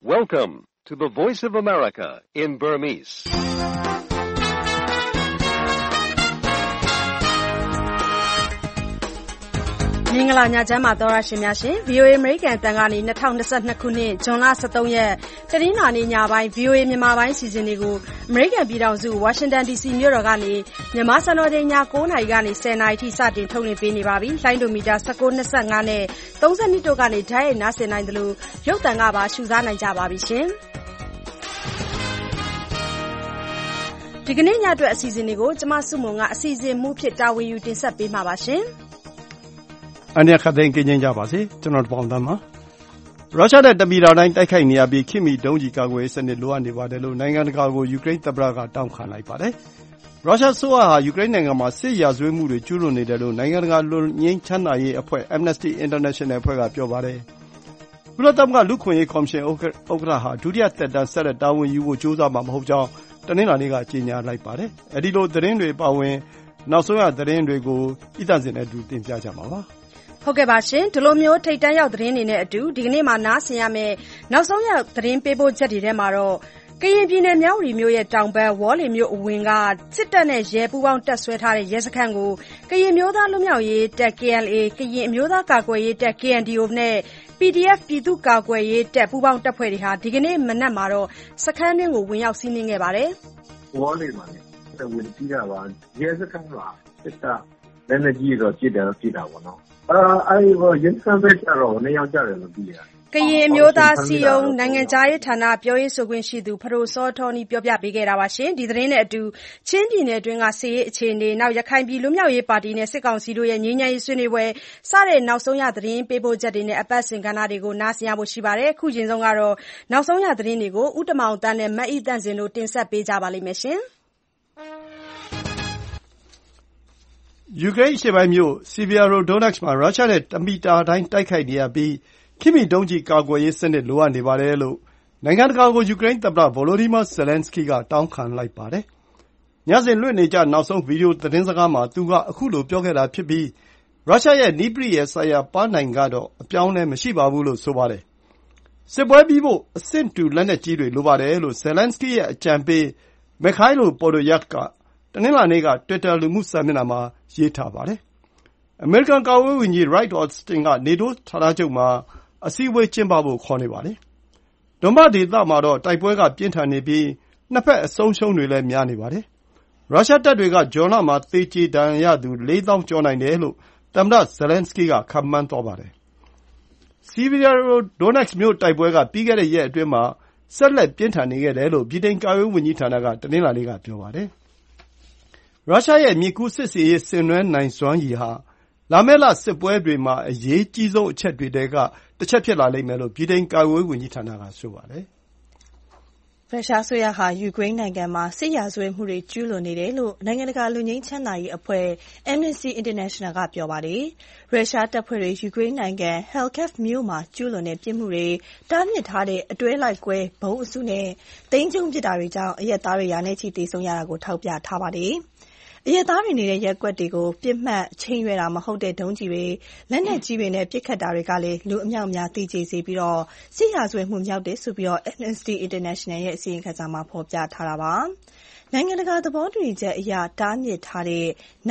Welcome to the Voice of America in Burmese. ။မင်္ဂလာညချမ်းပါသောရရှင်များရှင် VOA American အသံကနေ2022ခုနှစ်ဇွန်လ23ရက်တနင်္လာနေ့ညပိုင်း VOA မြန်မာပိုင်းစီစဉ်တွေကို American ပြည်ထောင်စု Washington DC မြို့တော်ကနေမြန်မာစံတော်ချိန်ည9:00နာရီကနေ10:00နာရီထိစတင်ထုတ်လွှင့်ပေးနေပါပြီ။လိုင်းဒိုမီတာ1925နဲ့32တို့ကနေဓာတ်ရိုက်နားဆင်နိုင်သလိုရုပ်သံကပါရှုစားနိုင်ကြပါပြီရှင်။ဒီကနေ့ညအတွက်အစီအစဉ်တွေကိုကျမစုမုံကအစီအစဉ်မှုဖြစ်တာဝန်ယူတင်ဆက်ပေးမှာပါရှင်။အန်ရခသိန်းကင်းကြပါစေကျွန်တော်ပေါင်တမ်းပါရုရှားနဲ့တမီတာတိုင်းတိုက်ခိုက်နေရပြီးခင်မီဒုံးကြီးကာကွယ်စနစ်လိုအပ်နေပါတယ်လို့နိုင်ငံတကာကိုယူကရိန်းသမ္မတကတောင်းခံလိုက်ပါတယ်ရုရှားဆိုဟာယူကရိန်းနိုင်ငံမှာစစ်ရာဇဝတ်မှုတွေကျူးလွန်နေတယ်လို့နိုင်ငံတကာလူငင်းချမ်းသာရေးအဖွဲ့ Amnesty International အဖွဲ့ကပြောပါတယ်ကုလသမဂ္ဂလူခွင့်ရေးကော်မရှင်ဥက္ကဋ္ဌဟာဒုတိယသက်တမ်းဆက်လက်တာဝန်ယူဖို့ကြိုးစားမှာမဟုတ်ကြောင်းတနင်္လာနေ့ကကြေညာလိုက်ပါတယ်အဲဒီလိုသတင်းတွေပါဝင်နောက်ဆုံးရသတင်းတွေကိုဤသစဉ်နဲ့အတူတင်ပြကြမှာပါဟုတ်ကဲ့ပါရှင်ဒီလိုမျိုးထိတ်တန်းရောက်သတင်းတွေနဲ့အတူဒီကနေ့မှာနားဆင်ရမယ့်နောက်ဆုံးရောက်သတင်းပေးပို့ချက်တွေထဲမှာတော့ကရင်ပြည်နယ်မြောက်ဦးမြို့ရဲ့တောင်ဘက်ဝေါ်လီမြို့အဝင်ကစစ်တပ်နဲ့ရဲပူးပေါင်းတပ်ဆွဲထားတဲ့ရဲစခန်းကိုကရင်မျိုးသားလူမျိုးရေးတပ် KLA ကရင်အမျိုးသားကာကွယ်ရေးတပ် KNDO နဲ့ PDF ပြည်သူ့ကာကွယ်ရေးတပ်ပူးပေါင်းတပ်ဖွဲ့တွေဟာဒီကနေ့မနက်မှာတော့စခန်းတွင်းကိုဝင်ရောက်စီးနင်းခဲ့ပါတယ်ဝေါ်လီမှာလည်းဝင်စီးတာပါရဲစခန်းကစစ်တပ်လက်နက်ကြီးတော့ကြည့်တယ်ပေါ့နော်ရဲစခန်းပဲကျတော့နေရောက်ကြတယ်လို့သိရတယ်ကရင်မျိုးသားစီယုံနိုင်ငံသားရေးဌာနပြောရေးဆိုခွင့်ရှိသူဖရိုစောထောနီပြောပြပေးခဲ့တာပါရှင်ဒီသတင်းနဲ့အတူချင်းပြည်နယ်အတွင်းကစစ်ရေးအခြေအနေနောက်ရခိုင်ပြည်လူမျိုးရေးပါတီနဲ့စစ်ကောင်စီတို့ရဲ့ငြိမ်းချမ်းရေးဆွေးနွေးပွဲစတဲ့နောက်ဆုံးရသတင်းပေးပို့ချက်တွေနဲ့အပတ်စဉ်ကဏ္ဍတွေကိုနားဆင်ရဖို့ရှိပါတယ်အခုချိန်ဆုံးကတော့နောက်ဆုံးရသတင်းတွေကိုဥတမောင်တန်းနဲ့မတ်ဤတန့်စင်တို့တင်ဆက်ပေးကြပါလိမ့်မယ်ရှင်ယူကရိန်းအရှေ့ပိုင်းမြို့ Sievierodonetsk မှာရုရှားနဲ့တမီတာတိုင်းတိုက်ခိုက်နေရပြီးခင်မီဒုံးကြီးကာကွယ်ရေးစနစ်လိုအပ်နေပါတယ်လို့နိုင်ငံတကာကိုယူကရိန်းသမ္မတ Volodymyr Zelenskyy ကတောင်းခံလိုက်ပါတယ်။ညစဉ်လွှင့်နေကြနောက်ဆုံးဗီဒီယိုသတင်းစကားမှာသူကအခုလိုပြောခဲ့တာဖြစ်ပြီးရုရှားရဲ့နည်းပရိယာယ်ဆိုင်ရာပန်းနိုင်ကတော့အပြောင်းအလဲမရှိပါဘူးလို့ဆိုပါတယ်။စစ်ပွဲပြီးဖို့အဆင့်တူလက်နက်ကြီးတွေလိုပါတယ်လို့ Zelenskyy ရဲ့အကြံပေး Mikhailo Podolyak ကတနင်္လာနေ့က Twitter လူမှုစာမျက်နှာမှာရေးထားပါတယ်။အမေရိကန်ကာကွယ်ရေးဝန်ကြီး Lloyd Austin က NATO ဌာနချုပ်မှာအစည်းအဝေးကျင်းပဖို့ခေါ်နေပါတယ်။ဒွန်ဘတ်ဒေသမှာတော့တိုက်ပွဲကပြင်းထန်နေပြီးနှစ်ဖက်အဆုံးရှုံးတွေလည်းများနေပါတယ်။ရုရှားတပ်တွေကဂျွန်လမှာသေကျေဒဏ်ရာရသူ4000ကျော်နိုင်တယ်လို့သမ္မတ Zelenskyy ကခန့်မှန်းသွားပါတယ်။ Sievierodonetsk မြို့တိုက်ပွဲကပြီးခဲ့တဲ့ရက်အတွင်းမှာဆက်လက်ပြင်းထန်နေခဲ့တယ်လို့ဗြိတိန်ကာကွယ်ရေးဝန်ကြီးဌာနကတနင်္လာနေ့ကပြောပါတယ်။ရုရှားရဲ့မြစ်ကူးစစ်ဆင်ရေးဆင်နွှဲနိုင်စွမ်းရည်ဟာလာမယ့်လစစ်ပွဲတွေမှာအရေးကြီးဆုံးအချက်တွေထဲကတစ်ချက်ဖြစ်လာလိမ့်မယ်လို့ဗြိတိန်ကာကွယ်ရေးဝန်ကြီးဌာနကဆိုပါတယ်။ရုရှားအစိုးရဟာယူကရိန်းနိုင်ငံမှာစစ်ရာဇဝတ်မှုတွေကျူးလွန်နေတယ်လို့နိုင်ငံတကာလူငင်းချမ်းသာရေးအဖွဲ့ Amnesty International ကပြောပါတယ်။ရုရှားတပ်ဖွဲ့တွေယူကရိန်းနိုင်ငံ Kharkiv မြို့မှာကျူးလွန်တဲ့ပြစ်မှုတွေတားမြစ်ထားတဲ့အတွဲလိုက်ကွဲဘုံအစုနဲ့သိမ်းကျုံပစ်တာတွေကြောင့်အရပ်သားတွေရာနဲ့ချီသေဆုံးရတာကိုထောက်ပြထားပါတယ်။အရပ်သားတွေနေတဲ့ရပ်ကွက်တွေကိုပြစ်မှတ်ချိန်ရွယ်တာမဟုတ်တဲ့ဒုံးကြီးတွေလက်နက်ကြီးတွေနဲ့ပစ်ခတ်တာတွေကလည်းလူအမြောက်အများသေကျေစေပြီးစစ်ရာဇဝတ်မှုမြောက်တယ်ဆိုပြီး Amnesty International ရဲ့အစီရင်ခံစာမှာဖော်ပြထားတာပါ။နိုင်ငံတကာသဘောတူညီချက်အရတားမြစ်ထားတဲ့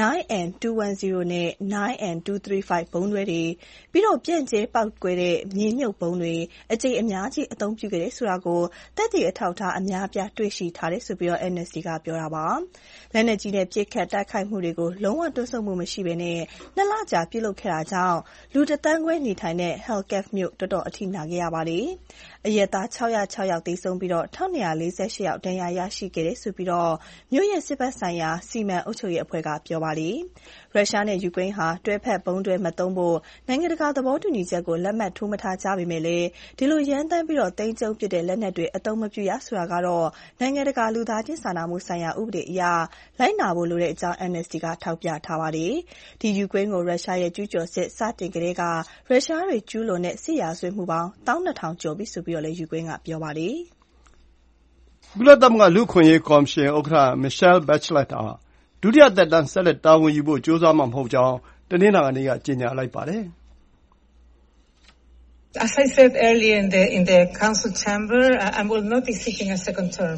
9M210 နဲ့ 9M235 ဘုံးတွဲတွေပြီးပြန့်ကျဲပေါက်ကွဲတဲ့မြေမြုပ်ဘုံးတွေအကြိမ်အများကြီးအသုံးပြုခဲ့တယ်ဆိုတာကိုသက်သေအထောက်အထားအများအပြားတွေ့ရှိထားတယ်ဆိုပြီး Amnesty ကပြောတာပါ။လက်နက်ကြီးနဲ့ပစ်ခတ်တိုက်ခိုက်မှုတွေကိုလုံးဝတွန်းဆုတ်မှုမရှိဘဲနဲ့2လကြာပြုလုပ်ခဲ့တာကြောင့်လူ1သန်းခွဲနေထိုင်တဲ့ Kharkiv မြို့တော်တော်အထိနာခဲ့ရပါတယ်။အရပ်သား606ယောက်သေဆုံးပြီး1248ယောက်ဒဏ်ရာရရှိခဲ့တယ်ဆိုပြီးမြို့ရဲ့စစ်ဘက်ဆိုင်ရာစီမံအုပ်ချုပ်ရေးအဖွဲ့ကပြောပါတယ်။ရုရှားနဲ့ယူကရိန်းဟာတွဲဖက်ဘုံတွဲမသုံးဖို့နိုင်ငံတကာသဘောတူညီချက်ကိုလက်မှတ်ထိုးမထားကြပေမဲ့လည်းဒီလိုရန်တမ်းပြီးသိမ်းကျုံပစ်တဲ့လက်နက်တွေအသုံးမပြုရဆိုတာကတော့နိုင်ငံတကာလူသားချင်းစာနာမှုဆိုင်ရာဥပဒေအရလိုက်နာဖို့လိုတဲ့အကြောင်း Amnesty ကထောက်ပြထားပါတယ်။ဒီယူကရိန်းကိုရုရှားရဲ့ကျူးကျော်စစ်စတင်ကတည်းကရုရှားတွေကျူးလွန်တဲ့စစ်ရာဇဝတ်မှုပေါင်း12000ကျော်ပြီဆိုပြီးလည်းယူကရိန်းကပြောပါတယ်။ကုလသမဂ္ဂလူ့အခွင့်အရေးကော်မရှင်ဥက္ကဋ္ဌ Michelle Bachelet ဟာဒုတိယသက်တမ်းဆက်လက်တာဝန်ယူဖို့ကြိုးစားမှာမဟုတ်ကြောင်းတနင်္လာနေ့ကကြေညာလိုက်ပါတယ် As I said earlier in the council chamber, I will not be seeking a second term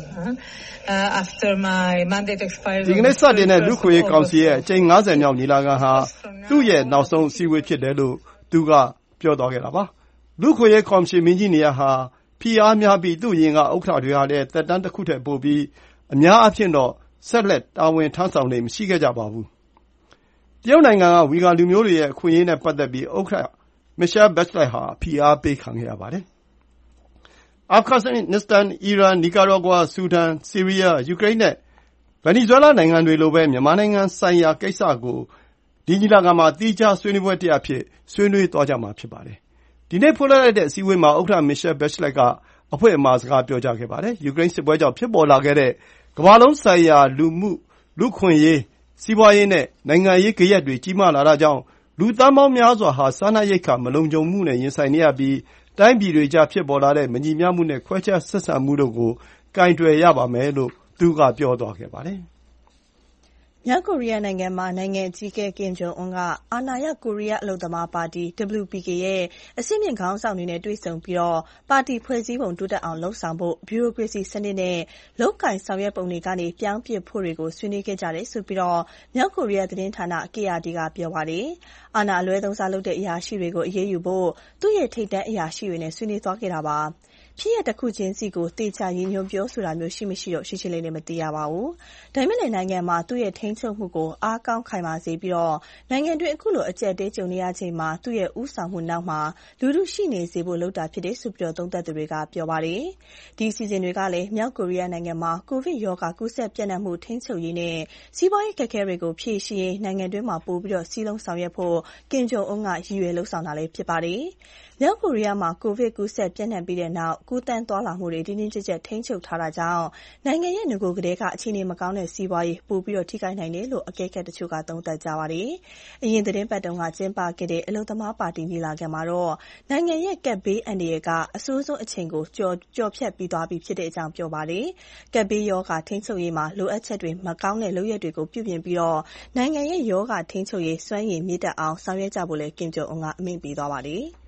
after my mandate expires. ဒီကနေ့စတင်တဲ့လူ့ခွင့်ရေးကောင်စီရဲ့အကြိမ်90မြောက်ညီလာခံဟာသူ့ရဲ့နောက်ဆုံးအစည်းအဝေးဖြစ်တယ်လို့သူကပြောသွားခဲ့တာပါလူ့ခွင့်ရေးကော်မရှင်မင်းကြီးနေရာဟာဖိအားများပြီးသူ့ရင်ကဥက္ကဋ္ဌတွေဟာလည်းသက်တမ်းတစ်ခုထက်ပိုပြီးအများအဖြစ်တော့ဆက်လက်တာဝန်ထမ်းဆောင်နေမရှိခဲ့ကြပါဘူးတရုတ်နိုင်ငံကဝီဂါလူမျိုးတွေရဲ့အခွင့်အရေးနဲ့ပတ်သက်ပြီးဥက္ကဋ္ဌMichelle Bachelet ဟာဖိအားပေးခံခဲ့ရပါတယ်အာဖဂန်နစ္စတန်အီရန်နီကာရာဂွာဆူဒန်ဆီးရီးယားယူကရိန်းနဲ့ဗင်နီဇွဲလားနိုင်ငံတွေလိုပဲမြန်မာနိုင်ငံဆိုင်ရာကိစ္စကိုဒီညီလာခံမှာသီးခြားဆွေးနွေးပွဲတစ်ဖြစ်ဆွေးနွေးသွားကြမှာဖြစ်ပါတယ်ဒီနေ့ဖွင့်လိုက်တဲ့အစည်းအဝေးမှာဥက္ကဋ္ဌ Michelle Bachelet ကအဖွင့်အမှာစကားပြောကြားခဲ့ပါတယ်ယူကရိန်းစစ်ပွဲကြောင့်ဖြစ်ပေါ်လာခဲ့တဲ့ကမ္ဘာလုံးဆိုင်ရာလူခွင့်ရေးစီးပွားရေးနဲ့နိုင်ငံရေးကြက်တွေကြီးမားလာတာကြောင့်လူသန်းပေါင်းများစွာဟာစားနပ်ရိက္ခာမလုံခြုံမှုနဲ့ရင်ဆိုင်နေရပြီးတိုင်းပြည်တွေကြားဖြစ်ပေါ်လာတဲ့မညီမျှမှုနဲ့ခွဲခြားဆက်ဆံမှုတို့ကိုကိုင်တွယ်ရပါမယ်လို့သူကပြောသွားခဲ့ပါတယ်မြောက်ကိုရီးယားနိုင်ငံမှာနိုင်ငံအကြီးအကဲကင်ဂျုံအွန်းကအာဏာရကိုရီးယားအလုပ်သမားပါတီ WPK ရဲ့အဆင့်မြင့်ခေါင်းဆောင်တွေနဲ့တွေ့ဆုံပြီးပါတီဖွဲ့စည်းပုံတိုးတက်အောင်လုပ်ဆောင်ဖို့ဗျူရိုကရေစီစနစ်နဲ့လုပ်ကိုင်ဆောင်ရွက်ပုံတွေကနေပြောင်းပစ်ဖို့တွေကိုဆွေးနွေးခဲ့ကြတယ်ဆိုပြီးမြောက်ကိုရီးယားသတင်းဌာန KRT ကပြောပါတယ်။အာဏာအလွဲသုံးစားလုပ်တဲ့အရာရှိတွေကိုအရေးယူဖို့သူ့ရဲ့ထိပ်တန်းအရာရှိတွေနဲ့ဆွေးနွေးသွားခဲ့တာပါ။ဖြစ်ရပ်တစ်ခုချင်းစီကိုသေချာရည်ညွှန်းပြောဆိုတာမျိုးရှိမရှိတော့ရှင်းရှင်းလင်းလင်းမသိရပါဘူး။ဒါပေမဲ့လည်းနိုင်ငံမှာသူ့ရဲ့ထိန်းချုပ်မှုကိုအားကောင်းခိုင်မာစေပြီးနိုင်ငံတွင်းအခုလိုအကျပ်တဲကြုံနေရချိန်မှာသူ့ရဲ့ဥဆောင်မှုနောက်မှာလူထုရှိနေစေဖို့လုပ်တာဖြစ်တယ်ဆိုပြီးသုံးသပ်သူတွေကပြောပါတယ်။ဒီအစီအစဉ်တွေကလည်းမြောက်ကိုရီးယားနိုင်ငံမှာကိုဗစ်ရောဂါကူးစက်ပြန့်နှံ့မှုထိန်းချုပ်ရေးနဲ့စီးပွားရေးအခက်အခဲတွေကိုဖြေရှင်းရေးနိုင်ငံတွင်းမှာပိုပြီးစည်းလုံးဆောင်ရွက်ဖို့ကင်ဂျုံအွန်းကရည်ရွယ်လုပ်ဆောင်တာလည်းဖြစ်ပါတယ်။မြောက်ကိုရီးယားမှာကိုဗစ်ကူးစက်ပြန့်နှံ့ပြီးတဲ့နောက်ကူးသန်းသွားလာမှုတွေတင်းတင်းကျပ်ကျပ်ထိန်းချုပ်ထားတာကြောင့်နိုင်ငံရဲ့ငကိုကတည်းကအခြေအနေမကောင်းတဲ့စီးပွားရေးပိုပြီးထိခိုက်နိုင်တယ်လို့အကဲခတ်တချို့ကသုံးသပ်ကြပါတယ်။အရင်သတင်းပတ်တုန်းကကျင်းပခဲ့တဲ့အလုပ်သမားပါတီညီလာခံမှာတော့နိုင်ငံရဲ့ကပ်ဘေးအန္တရာယ်ကအဆိုးဆုံးအချိန်ကိုကျော်ဖြတ်ပြီးသွားပြီဖြစ်တဲ့အကြောင်းပြောပါတယ်။ကပ်ဘေးရောဂါထိန်းချုပ်ရေးမှာလိုအပ်ချက်တွေမကောင်းတဲ့လုပ်ရပ်တွေကိုပြုပြင်ပြီးနိုင်ငံရဲ့ရောဂါထိန်းချုပ်ရေးစွမ်းရည်မြင့်တက်အောင်ဆောင်ရွက်ကြဖို့လည်းကင်ဂျုံအွန်းကအမိန့်ပေးသွားပါတယ်။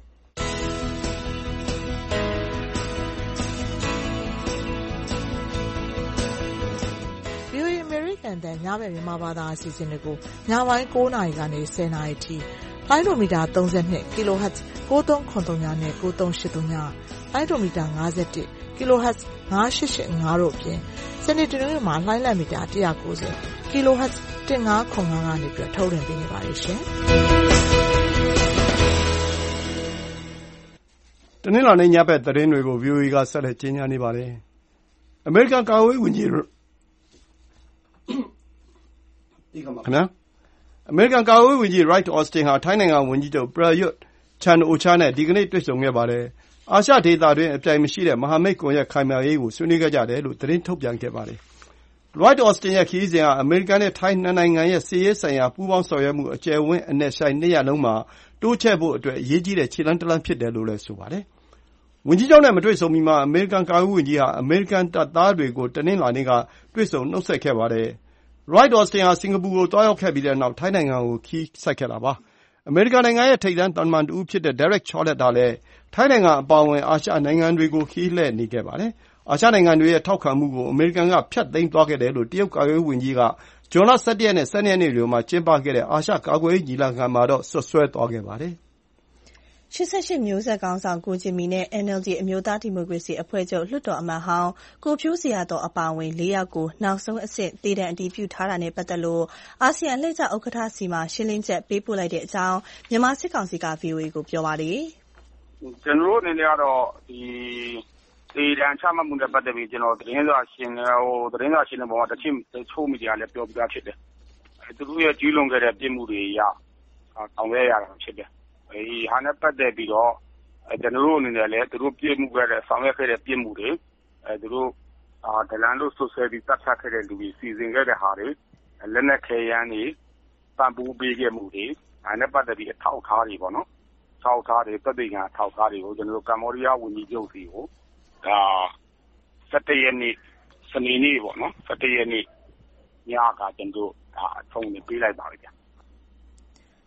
တန်ညဘက်မြန်မာဘာသာအစီအစဉ်တွေကိုညပိုင်း9နာရီကနေ10နာရီထိလိုင်းဒိုမီတာ32 kHz 9393နဲ့9383ညလိုင်းဒိုမီတာ51 kHz 9885တို့အပြင်စနေတနင်္ဂနွေမှာလိုင်းလက်မီတာ190 kHz 1505ကနေပြီးထုတ်လွှင့်ပေးနေပါတယ်ရှင်တနင်္လာနေ့ညဘက်သတင်းတွေကို VOA ကဆက်လက်ကြီးညာနေပါတယ်အမေရိကန်ကာကွယ်ရေးဝန်ကြီးအမေရိကန်ကာကွယ်ရေးဝန်ကြီး Lloyd Austin ဟာထိုင်းနိုင်ငံဝန်ကြီးချုပ် Prayut Chan-o-cha နဲ့ဒီကနေ့တွေ့ဆုံခဲ့ပါတယ်။အာရှဒေသတွင်းအပြိုင်မရှိတဲ့မဟာမိတ်ကွန်ရက်ခိုင်မာရေးကိုဆွေးနွေးခဲ့ကြတယ်လို့သတင်းထုတ်ပြန်ခဲ့ပါတယ်။ Lloyd Austin ရဲ့ခရီးစဉ်ဟာအမေရိကန်နဲ့ထိုင်းနှစ်နိုင်ငံရဲ့စစ်ရေးဆိုင်ရာပူးပေါင်းဆောင်ရွက်မှုအကျယ်ဝန်းအနက်ရှိုင်းနှစ်ရပ်လုံးမှာတိုးချဲ့ဖို့အတွက်အရေးကြီးတဲ့ခြေလှမ်းတစ်လှမ်းဖြစ်တယ်လို့လည်းဆိုပါတယ်။ဝန်ကြီးချုပ်နဲ့မတွေ့ဆုံမီမှာအမေရိကန်ကာကွယ်ရေးဝန်ကြီးဟာအမေရိကန်တပ်သားတွေကိုတနင်္လာနေ့ကတွေ့ဆုံနှုတ်ဆက်ခဲ့ပါတယ်။ Lloyd Austin ဟာစင်ကာပူကိုသွားရောက်ခဲ့ပြီးတဲ့နောက်ထိုင်းနိုင်ငံကိုခရီးဆက်ခဲ့တာပါ။အမေရိကန်နိုင်ငံရဲ့ထိပ်တန်းသံတမန်တဦးဖြစ်တဲ့ Derek Chollet ဟာလည်းထိုင်းနိုင်ငံအပါအဝင်အာရှနိုင်ငံတွေကိုခရီးလှည့်နေခဲ့ပါတယ်။အာရှနိုင်ငံတွေရဲ့ထောက်ခံမှုကိုအမေရိကန်ကဖျက်သိမ်းသွားခဲ့တယ်လို့တရုတ်ကာကွယ်ရေးဝန်ကြီးကဇွန်လ17ရက်နဲ့12ရက်နေ့တွေမှာကျင်းပခဲ့တဲ့အာရှကာကွယ်ရေးညီလာခံမှာတော့စွပ်စွဲသွားခဲ့ပါတယ်။ 88မျိုးဆက်ခေါင်းဆောင်ကိုဂျင်မီနဲ့ NLD အမျိုးသားဒီမိုကရေစီအဖွဲ့ချုပ်လွှတ်တော်အမတ်ဟောင်းကိုဖြိုးဇေယျာသော်အပါအဝင်4ယောက်ကိုနောက်ဆုံးအဆင့်သေဒဏ်အတည်ပြုထားတာနဲ့ပတ်သက်လို့အာဆီယံအလှည့်ကျဥက္ကဋ္ဌဆီမှာရှင်းလင်းချက်ပေးပို့လိုက်တဲ့အကြောင်းမြန်မာစစ်ကောင်စီက VOA ကိုပြောပါတယ်။ကျွန်တော်တို့အနေနဲ့ကတော့ဒီသေဒဏ်ချမှတ်မှုနဲ့ပတ်သက်ပြီးကျွန်တော်သတင်းစာရှင်းတဲ့ပုံမှာတချို့မီဒီယာလည်းပြောပြဖြစ်တယ်။သူတို့ရဲ့ကြီးလွန်ခဲ့တဲ့ပြစ်မှုတွေအရဆောင်ရွက်ရတာဖြစ်တယ်။ဒီဟာနဲ့ပတ်သက်ပြီးတော့ကျွန်တော်တို့အနေနဲ့လည်းသူတို့ပြစ်မှုခဲ့တဲ့ဆောင်ရွက်ခဲ့တဲ့ပြစ်မှုတွေသူတို့ဒလန်လို့ဆိုဆဲပြီးတပ်ဖြတ်ခဲ့တဲ့လူတွေစီစဉ်ခဲ့တဲ့ဟာတွေလက်နက်ခဲယမ်းတွေပံ့ပိုးပေးခဲ့မှုတွေဒါနဲ့ပတ်သက်ပြီးအထောက်အထားတွေပေါ့နော်။ထောက်ထားတွေသက်သေခံအထောက်ထားတွေကိုကျွန်တော်တို့ကမ္ဘောဒီးယားဝန်ကြီးချုပ်စီကို17ရက်နေ့စနေနေ့ပေါ့နော်17ရက်နေ့ညကကျွန်တော်တို့အထုံးနေပေးလိုက်ပါပြီဗျာ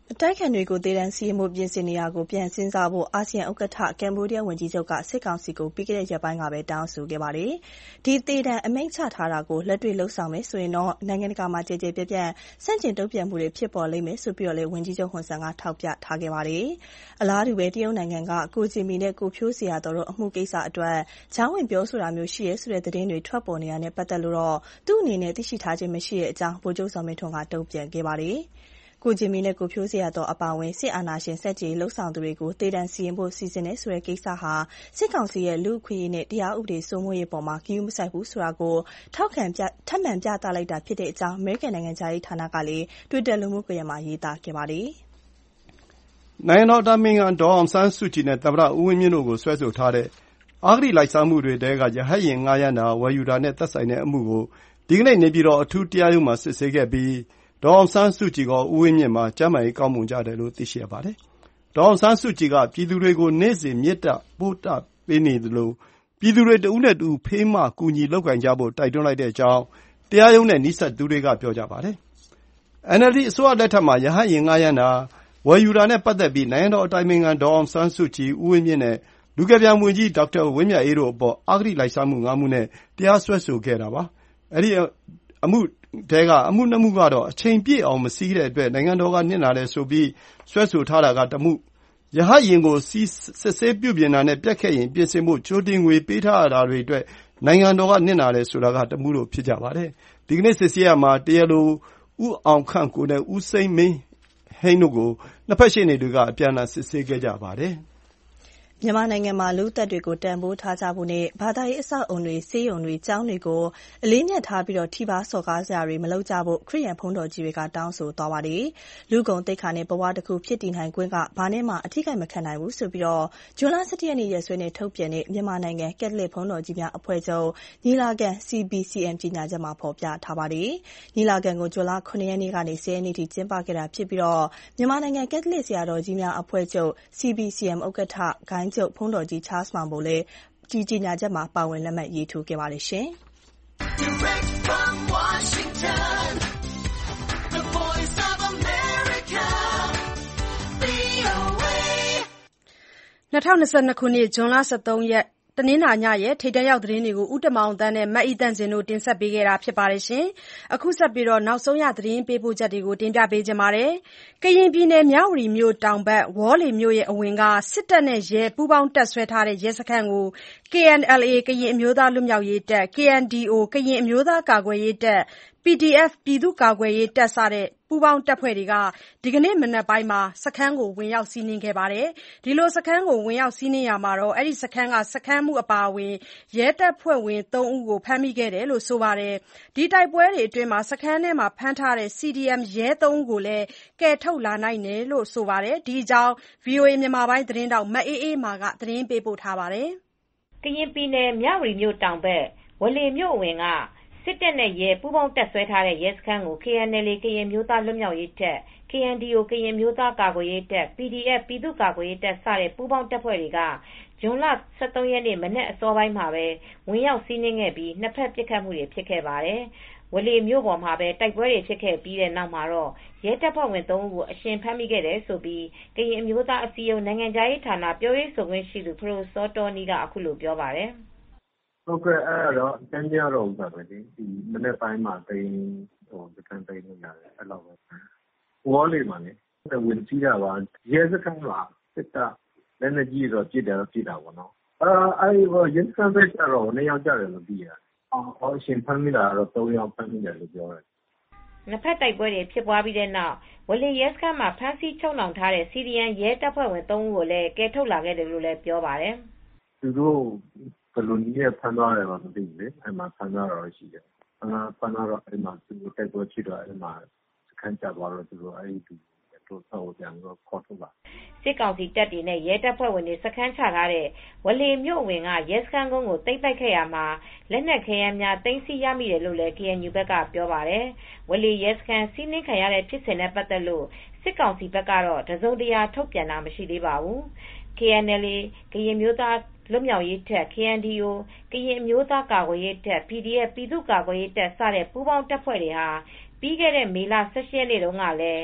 အတိုက်အခံတွေကိုသေဒဏ်စီရင်ဖို့ပြင်ဆင်နေတာကိုပြန်စဉ်းစားဖို့အာဆီယံဥက္ကဋ္ဌကမ္ဘောဒီးယားဝန်ကြီးချုပ်ကစစ်ကောင်စီကိုပြီးခဲ့တဲ့ရက်ပိုင်းကပဲတောင်းဆိုခဲ့ပါတယ်။ဒီသေဒဏ်အမိန့်ချထားတာကိုလက်တွေ့လုပ်ဆောင်မယ်ဆိုရင်တော့နိုင်ငံတကာမှာကြဲကြဲပြန့်ပြန့်ဆန့်ကျင်တုံ့ပြန်မှုတွေဖြစ်ပေါ်လိမ့်မယ်ဆိုပြီးတော့လည်းဝန်ကြီးချုပ်ဟွန်ဆန်ကထောက်ပြထားခဲ့ပါတယ်။အလားတူပဲတရုတ်နိုင်ငံကကိုဂျင်မီနဲ့ကိုဖြိုးစရာတော်တို့အမှုကိစ္စအတွက်ကြားဝင်ပြောဆိုတာမျိုးရှိရဲဆိုတဲ့သတင်းတွေထွက်ပေါ်နေတာနဲ့ပတ်သက်လို့တော့သူ့အနေနဲ့သိရှိထားခြင်းမရှိတဲ့အကြောင်းဗိုလ်ချုပ်စောမင်းထွန်းကတုံ့ပြန်ခဲ့ပါတယ်။ကိုဂျင်မီနဲ့ကိုဖြိုးစရာတော်အပါအဝင်စစ်အာဏာရှင်ဆက်ကြေလှုပ်ဆောင်သူတွေကိုသေဒဏ်စီရင်ဖို့စီစဉ်နေဆိုတဲ့ကိစ္စဟာစစ်ကောင်စီရဲ့လူ့အခွင့်အရေးနဲ့တရားဥပဒေစိုးမိုးရေးပေါ်မှာဂရုမစိုက်ဘူးဆိုတာကိုထပ်မံပြသလိုက်တာဖြစ်တဲ့အကြောင်းအမေရိကန်နိုင်ငံခြားရေးဌာနကလည်း Twitter လူမှုကွန်ရက်မှာရေးသားခဲ့ပါတယ်။နိုင်ငံတော်အတိုင်ပင်ခံဒေါ်အောင်ဆန်းစုကြည်နဲ့သမ္မတဦးဝင်းမြင့်တို့ကိုစွဲဆိုထားတဲ့အဂတိလိုက်စားမှုတွေထဲကရဟတ်ယာဉ်ငှားရမ်းတာဝယ်ယူတာနဲ့သက်ဆိုင်တဲ့အမှုကိုဒီကနေ့နေပြည်တော်အထူးတရားရုံးမှာစစ်ဆေးခဲ့ပြီးဒေါ်အောင်ဆန်းစုကြည်ကဦးဝင်းမြင့်မှာကျန်းမာရေးကောင်းမွန်ကြတယ်လို့သိရှိရပါတယ်။ဒေါ်အောင်ဆန်းစုကြည်ကပြည်သူတွေကိုနေ့စဉ်မေတ္တာပို့တာပေးနေသလိုပြည်သူတွေတဦးနဲ့တဦးဖေးမကူညီလုပ်ကိုင်ကြဖို့တိုက်တွန်းလိုက်တဲ့အကြောင်းတရားရုံးနဲ့နှိစက်သူတွေကပြောကြပါတယ်။ NLD အစိုးရလက်ထက်မှာရဟတ်ယာဉ်ငှားရမ်းတာဝယ်ယူတာနဲ့ပတ်သက်ပြီးနိုင်ငံတော်အတိုင်ပင်ခံဒေါ်အောင်ဆန်းစုကြည်ဦးဝင်းမြင့်နဲ့လူကယ်ပြန်ဝန်ကြီးဒေါက်တာဝင်းမြတ်အေးတို့အပေါ်အဂတိလိုက်စားမှု5မှုနဲ့တရားစွဲဆိုခဲ့တာပါ။အဲဒီအမှုထဲကအမှု2မှုကတော့အချိန်ပြည့်အောင်မစီးတဲ့အတွက်နိုင်ငံတော်ကနစ်နာတယ်ဆိုပြီးစွဲဆိုထားတာက1မှုရဟတ်ယာဉ်ကိုစစ်ဆေးပြုပြင်တာနဲ့ပြတ်ခဲ့ရင်ပြင်ဆင်ဖို့ကြိုတင်ငွေပေးထားရတာတွေအတွက်နိုင်ငံတော်ကနစ်နာတယ်ဆိုတာက1မှုလို့ဖြစ်ကြပါတယ်။ဒီကနေ့စစ်ဆေးရမှာတရားလိုဦးအောင်ခန့်ကိုနဲ့ဦးစိမ့်မင်းဟိန်းတို့ကိုနှစ်ဖက်ရှေ့နေတွေကအပြန်အလှန်စစ်ဆေးခဲ့ကြပါတယ်။မြန်မာနိုင်ငံမှာလူ့အသက်တွေကိုတန်ဖိုးထားကြဖို့နဲ့ဘာသာရေးအဆောက်အအုံတွေဆေးရုံတွေကျောင်းတွေကိုအလေးမြတ်ထားပြီးထိပါစော်ကားစရာတွေမလုပ်ကြဖို့ခရစ်ယာန်ဘုန်းတော်ကြီးတွေကတောင်းဆိုသွားပါတယ်။လူ့ဂုဏ်သိက္ခာနဲ့ဘဝတစ်ခုဖြစ်တည်နိုင်ခွင့်ကဘာနဲ့မှအထိကိမခံနိုင်ဘူးဆိုပြီးဇွန်လ17ရက်နေ့ရက်စွဲနဲ့ထုတ်ပြန်တဲ့မြန်မာနိုင်ငံကက်သလစ်ဘုန်းတော်ကြီးများအဖွဲ့ချုပ်ညီလာခံ CBCM ကြေညာချက်မှာဖော်ပြထားပါတယ်။ညီလာခံကိုဇွန်လ9ရက်နေ့ကနေ10ရက်နေ့ထိကျင်းပခဲ့တာဖြစ်ပြီးမြန်မာနိုင်ငံကက်သလစ်ဆရာတော်ကြီးများအဖွဲ့ချုပ် CBCM ဥက္ကဋ္ဌဂိုင်းချုပ်ဘုန်းတော်ကြီး Charles မောင်ဘိုလည်းဒီကြေညာချက်မှာပါဝင်လက်မှတ်ရေးထိုးခဲ့ပါတယ်ရှင်။ Direct from Washington, the Voice of America, VOA 2022ခုနှစ်ဇွန်လ13ရက်တနင်္လာညရဲ့ထိပ်တန်းရောက်သတင်းတွေကိုဦးတမောင်တန်းနဲ့မတ်ဤတန့်စင်တို့တင်ဆက်ပေးခဲ့တာဖြစ်ပါတယ်ရှင်။အခုဆက်ပြီးနောက်ဆုံးရသတင်းပေးပို့ချက်တွေကိုတင်ပြပေးကြပါမယ်။ကရင်ပြည်နယ်မြဝတီမြို့တောင်ဘက်ဝေါ်လေမြို့ရဲ့အဝင်ကစစ်တပ်နဲ့ရဲပူးပေါင်းတပ်ဆွဲထားတဲ့ရဲစခန်းကို KNLA ကရင်အမျိုးသားလွတ်မြောက်ရေးတပ် KNDO ကရင်အမျိုးသားကာကွယ်ရေးတပ် PDF ပြည်သူ့ကာကွယ်ရေးတပ်စတဲ့ပူးပေါင်းတပ်ဖွဲ့တွေကဒီကနေ့မနက်ပိုင်းမှာစခန်းကိုဝင်ရောက်စီးနင်းခဲ့ပါတယ်။ဒီလိုစခန်းကိုဝင်ရောက်စီးနင်းရာမှာအဲဒီစခန်းကစခန်းမှုအပါအဝင်ရဲတပ်ဖွဲ့ဝင်3ဦးကိုဖမ်းမိခဲ့တယ်လို့ဆိုပါတယ်။ဒီတိုက်ပွဲတွေအတွင်းစခန်းထဲမှာဖမ်းထားတဲ့ CDM ရဲ3ဦးကိုလည်းကယ်ထုတ်လာနိုင်တယ်လို့ဆိုပါတယ်။ဒီအကြောင်း VOA မြန်မာပိုင်းသတင်းထောက်မအေးအေးမာကသတင်းပေးပို့ထားပါတယ်။ကရင်ပြည်နယ်မြဝတီမြို့တောင်ဘက်ဝလေမြို့အဝင်ကစစ်တပ်နဲ့ရဲပူးပေါင်းတပ်ဆွဲထားတဲ့ရဲစခန်းကို KNLA ကရင်မျိုးသားလွတ်မြောက်ရေးတပ် KNDO ကရင်မျိုးသားကာကွယ်ရေးတပ် PDF ပြည်သူ့ကာကွယ်ရေးတပ်စတဲ့ပူးပေါင်းတပ်ဖွဲ့တွေကဇွန်လ13ရက်နေ့မနက်အစောပိုင်းမှာပဲဝင်ရောက်စီးနင်းခဲ့ပြီးနှစ်ဖက်ပစ်ခတ်မှုတွေဖြစ်ခဲ့ပါတယ်။ဝလေမြို့ပေါ်မှာပဲတိုက်ပွဲတွေဖြစ်ခဲ့ပြီးတဲ့နောက်မှာတော့ရဲတပ်ဖွဲ့ဝင်3ဦးကိုအရှင်ဖမ်းမိခဲ့တယ်ဆိုပြီးကရင်အမျိုးသားအစည်းအရုံးနိုင်ငံခြားရေးဌာနပြောရေးဆိုခွင့်ရှိသူဖရိုစောတောနီကအခုလိုပြောပါတယ်။ဟုတ်ကဲ့အဲ့တော့အတန်းကြတော့ဥစ္စာပဲဒီမနေ့ပိုင်းမှာတိန်စကန်တိန်လို့ရတယ်အဲ့လိုပဲဝေါ်လေးမှာလေဝင်ကြည့်တာပါရဲစခန်းမှာစစ်တပ်လက်နက်ကြီးတော့ပြစ်တာပေါ့နော်အဲ့ရဲစခန်းပဲကျတော့2ယောက်ကြတယ်လို့သိရတယ်အရှင်ဖမ်းမိတာတော့3ယောက်ဖမ်းမိတယ်လို့ပြောတယ်နှစ်ဖက်တိုက်ပွဲတွေဖြစ်ပွားပြီးတဲ့နောက်ဝလီရဲစခန်းမှာဖမ်းဆီးချုပ်နှောင်ထားတဲ့ CDN ရဲတပ်ဖွဲ့ဝင်3ဦးကိုလည်းကယ်ထုတ်လာခဲ့တယ်လို့လည်းပြောပါတယ်သူတို့ဘယ်လိုနည်းနဲ့ဖမ်းသွားတယ်မသိဘူးလေအဲ့မှာဖမ်းသွားတော့ရှိတယ်ဖမ်းသွားတော့အဲ့မှာသူတို့တိုက်ပွဲဖြစ်တော့အဲ့မှာစခန်းကျသွားတော့သူတို့အဲ့ဒီတို့ဆောက်ပြန်တော့ခေါ်ထုတ်လာစစ်ကောင်စီတပ်တွေနဲ့ရဲတပ်ဖွဲ့ဝင်တွေစခန်းချထားတဲ့ဝလေမြို့ဝင်ကရဲစခန်းကုန်းကိုတိတ်တိုက်ခဲ့ရမှာလက်နက်ခဲယမ်းများသိမ်းဆည်းရမိတယ်လို့လည်း KNU ဘက်ကပြောပါတယ်ဝလေရဲစခန်းစီးနင်းခံရတဲ့ဖြစ်စဉ်နဲ့ပတ်သက်လို့စစ်ကောင်စီဘက်ကတော့တစုံတရာထုတ်ပြန်တာမရှိသေးပါဘူး KNLA ကရင်မျိုးသားလွတ်မြောက်ရေးတပ် KNDO ကရင်အမျိုးသားကာကွယ်ရေးတပ် PDF ပြည်သူ့ကာကွယ်ရေးတပ်စတဲ့ပူးပေါင်းတပ်ဖွဲ့တွေဟာပြီးခဲ့တဲ့မေလ17ရက်နေ့တုန်းကလည်း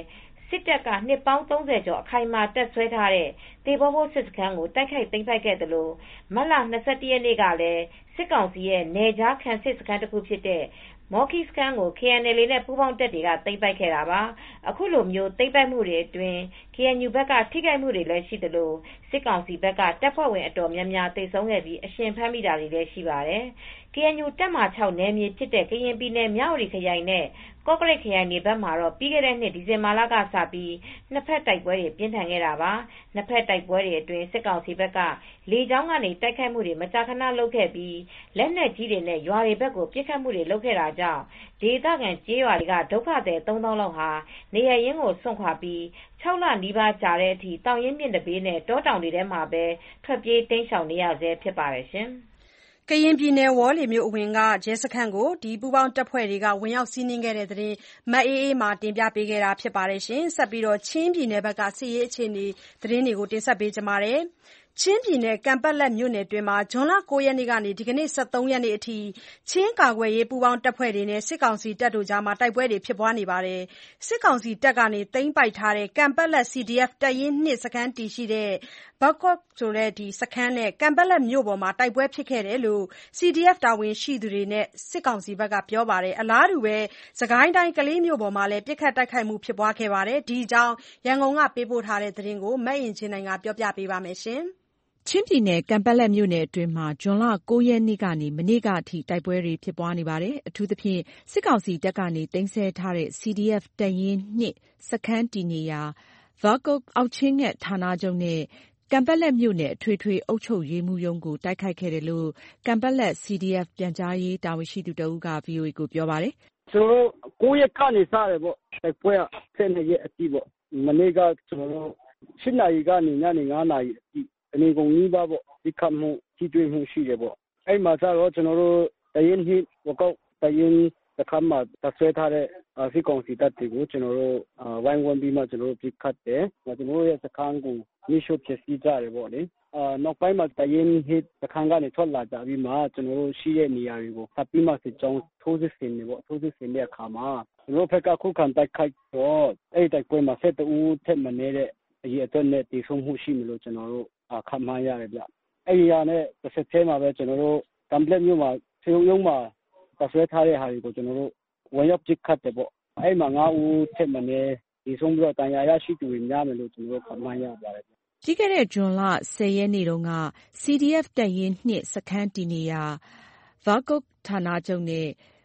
စစ်တပ်ကနှစ်ပေါင်း30ကျော်အခိုင်အမာတပ်ဆွဲထားတဲ့သေဘောဘိုးစစ်စခန်းကိုတိုက်ခိုက်သိမ်းပိုက်ခဲ့သလိုမတ်လ21ရက်နေ့ကလည်းစစ်ကောင်စီရဲ့နယ်ခြားခံစစ်စခန်းတစ်ခုဖြစ်တဲ့မော်ခီစခန်းကို KNLA နဲ့ပူးပေါင်းတပ်တွေကသိမ်းပိုက်ခဲ့တာပါအခုလိုမျိုးသိမ်းပိုက်မှုတွေအတွင်း KNU ဘက်ကထိခိုက်မှုတွေလည်းရှိသလိုစစ်ကောင်စီဘက်ကတပ်ဖွဲ့ဝင်အတော်များများသေဆုံးခဲ့ပြီးအရှင်ဖမ်းမိတာတွေလည်းရှိပါတယ်KNU တပ်မ6နယ်မြေဖြစ်တဲ့ကရင်ပြည်နယ်မြဝတီခရိုင်နဲ့ကော့ကရိတ်ခရိုင်တွေဘက်မှာတော့ပြီးခဲ့တဲ့နှစ်ဒီဇင်ဘာလကစပြီးနှစ်ဖက်တိုက်ပွဲတွေပြင်းထန်ခဲ့တာပါနှစ်ဖက်တိုက်ပွဲတွေအတွင်းစစ်ကောင်စီဘက်ကလေကြောင်းကနေတိုက်ခိုက်မှုတွေမကြာခဏလုပ်ခဲ့ပြီးလက်နက်ကြီးတွေနဲ့ရွာတွေဘက်ကိုပစ်ခတ်မှုတွေလုပ်ခဲ့တာကြောင့်ဒေသခံကြေးရွာတွေကဒုက္ခသည်3000လောက်ဟာနေရရင်းကိုစွန့်ခွာပြီး6လနီးပါးကြာတဲ့အထိတောင်ရင်မြင့်တပေးနဲ့တောတောင်တွေထဲမှာပဲထွက်ပြေးတိမ်းရှောင်နေရဆဲဖြစ်ပါတယ်ရှင်ကရင်ပြည်နယ်ဝေါ်လေမြို့အဝင်ကရဲစခန်းကိုပူးပေါင်းတပ်ဖွဲ့တွေကဝင်ရောက်စီးနင်းခဲ့တဲ့သတင်းမအေးအေးမာတင်ပြပေးခဲ့တာပါ။ဆက်ပြီးချင်းပြည်နယ်ဘက်ကစစ်ရေးအခြေအနေသတင်းတွေကိုတင်ဆက်ပေးကြပါမယ်။ချင်းပြည်နယ်ကန်ပက်လက်မြို့နယ်အတွင်းမှာဇွန်လ9ရက်နေ့ကနေဒီကနေ့23ရက်နေ့အထိချင်းကာကွယ်ရေးပူးပေါင်းတပ်ဖွဲ့တွေနဲ့စစ်ကောင်စီတပ်တို့ကြားတိုက်ပွဲတွေဖြစ်ပွားနေပါတယ်။စစ်ကောင်စီတပ်ကနေသိမ်းပိုက်ထားတဲ့ကန်ပက်လက် CDF တပ်ရင်း2စခန်းတည်ရှိတဲ့ဘကော့ဆိုတဲ့စခန်းနဲ့ကန်ပက်လက်မြို့ပေါ်မှာတိုက်ပွဲဖြစ်ခဲ့တယ်လို့ CDF တာဝန်ရှိသူတွေနဲ့စစ်ကောင်စီဘက်ကပြောပါတယ်။အလားတူစစ်ကိုင်းတိုင်းကလေးမြို့ပေါ်မှာလည်းပစ်ခတ်တိုက်ခိုက်မှုဖြစ်ပွားခဲ့ပါတယ်။ဒီအကြောင်းရန်ကုန်ကပေးပို့တဲ့သတင်းကိုမအင်ကြင်းနိုင်ကပြောပြပေးပါမယ်။ချင်းပြည်နယ်ကန်ပက်လက်မြို့နယ်အတွင်းမှာဇွန်လ9ရက်နေ့ကနေမနေ့ကအထိတိုက်ပွဲတွေဖြစ်ပွားနေပါတယ်။အထူးသဖြင့်စစ်ကောင်စီတပ်ကနေသိမ်းဆည်းထားတဲ့ CDF တပ်ရင်း2စခန်းတည်နေရာဗကုတ်အောက်ချင်းငှက်ဌာနချုပ်နဲ့ကန်ပက်လက်မြို့နယ်အထွေထွေအုပ်ချုပ်ရေးမှူးရုံးကိုတိုက်ခိုက်ခဲ့တယ်လို့ကန်ပက်လက် CDF ပြန်ကြားရေးတာဝန်ရှိသူတဦးက VOA ကိုပြောပါတယ်။ကျွန်တော်တို့9ရက်ကနေစတယ်ပေါ့တိုက်ပွဲ12ရက်အထိပေါ့မနေ့ကကျွန်တော်တို့7နာရီကနေညနေ9နာရီအထိအနေကုန်ကြီးပါပေါ့ဒီခတ်မှုကြီးတွေ့မှုရှိတယ်ပေါ့အဲ့မှာဆိုတော့ကျွန်တော်တို့တရင်ဟိဝကောက်တရင်တခါမှတဆွဲထားတဲ့စစ်ကောင်စီတပ်တွေကိုကျွန်တော်တို့ဝိုင်းဝန်းပြီးမှကျွန်တော်တို့ပြစ်ခတ်တယ်ကျွန်တော်တို့ရဲ့စခန်းကိုမိရှုဖြစ်စီကြတယ်ပေါ့လေနောက်ပိုင်းမှာတရင်ဟိစခန်းကနေထွက်လာကြပြီးမှကျွန်တော်တို့ရှိတဲ့နေရာတွေကိုဖတ်ပြီးမှစစ်ကြောင်းထိုးစစ်ဆင်နေပေါ့ထိုးစစ်ဆင်တဲ့အခါမှာကျွန်တော်တို့ဖက်ကခုခံတိုက်ခိုက်တော့အဲ့တိုက်ပွဲမှာ7ဦးထက်မနည်းတဲ့အရေးအတွက်နဲ့တည်ဆုံမှုရှိမလို့ကျွန်တော်တို့ခန့်မှန်းရတယ်ဗျအဲ့ဒီရနဲ့တစ်ဆက်သေးမှာပဲကျွန်တော်တို့ကမ်ပလက်မြို့မှာစေုံရုံးမှာတဆွဲထားတဲ့ဟာတွေကိုကျွန်တော်တို့ဝင်ရောက်ပစ်ခတ်တယ်ပေါ့အဲ့မှာ9ဦးထက်မနည်းဒီဆုံးပြီးတော့တန်ရာရရှိသူတွေများမယ်လို့ကျွန်တော်တို့ခန့်မှန်းရပါတယ်ပြီးခဲ့တဲ့ဇွန်လ10ရက်နေ့တုန်းက CDF တပ်ရင်း2စခန်းတည်နေရာဗကုတ်ဌာနချုပ်နဲ့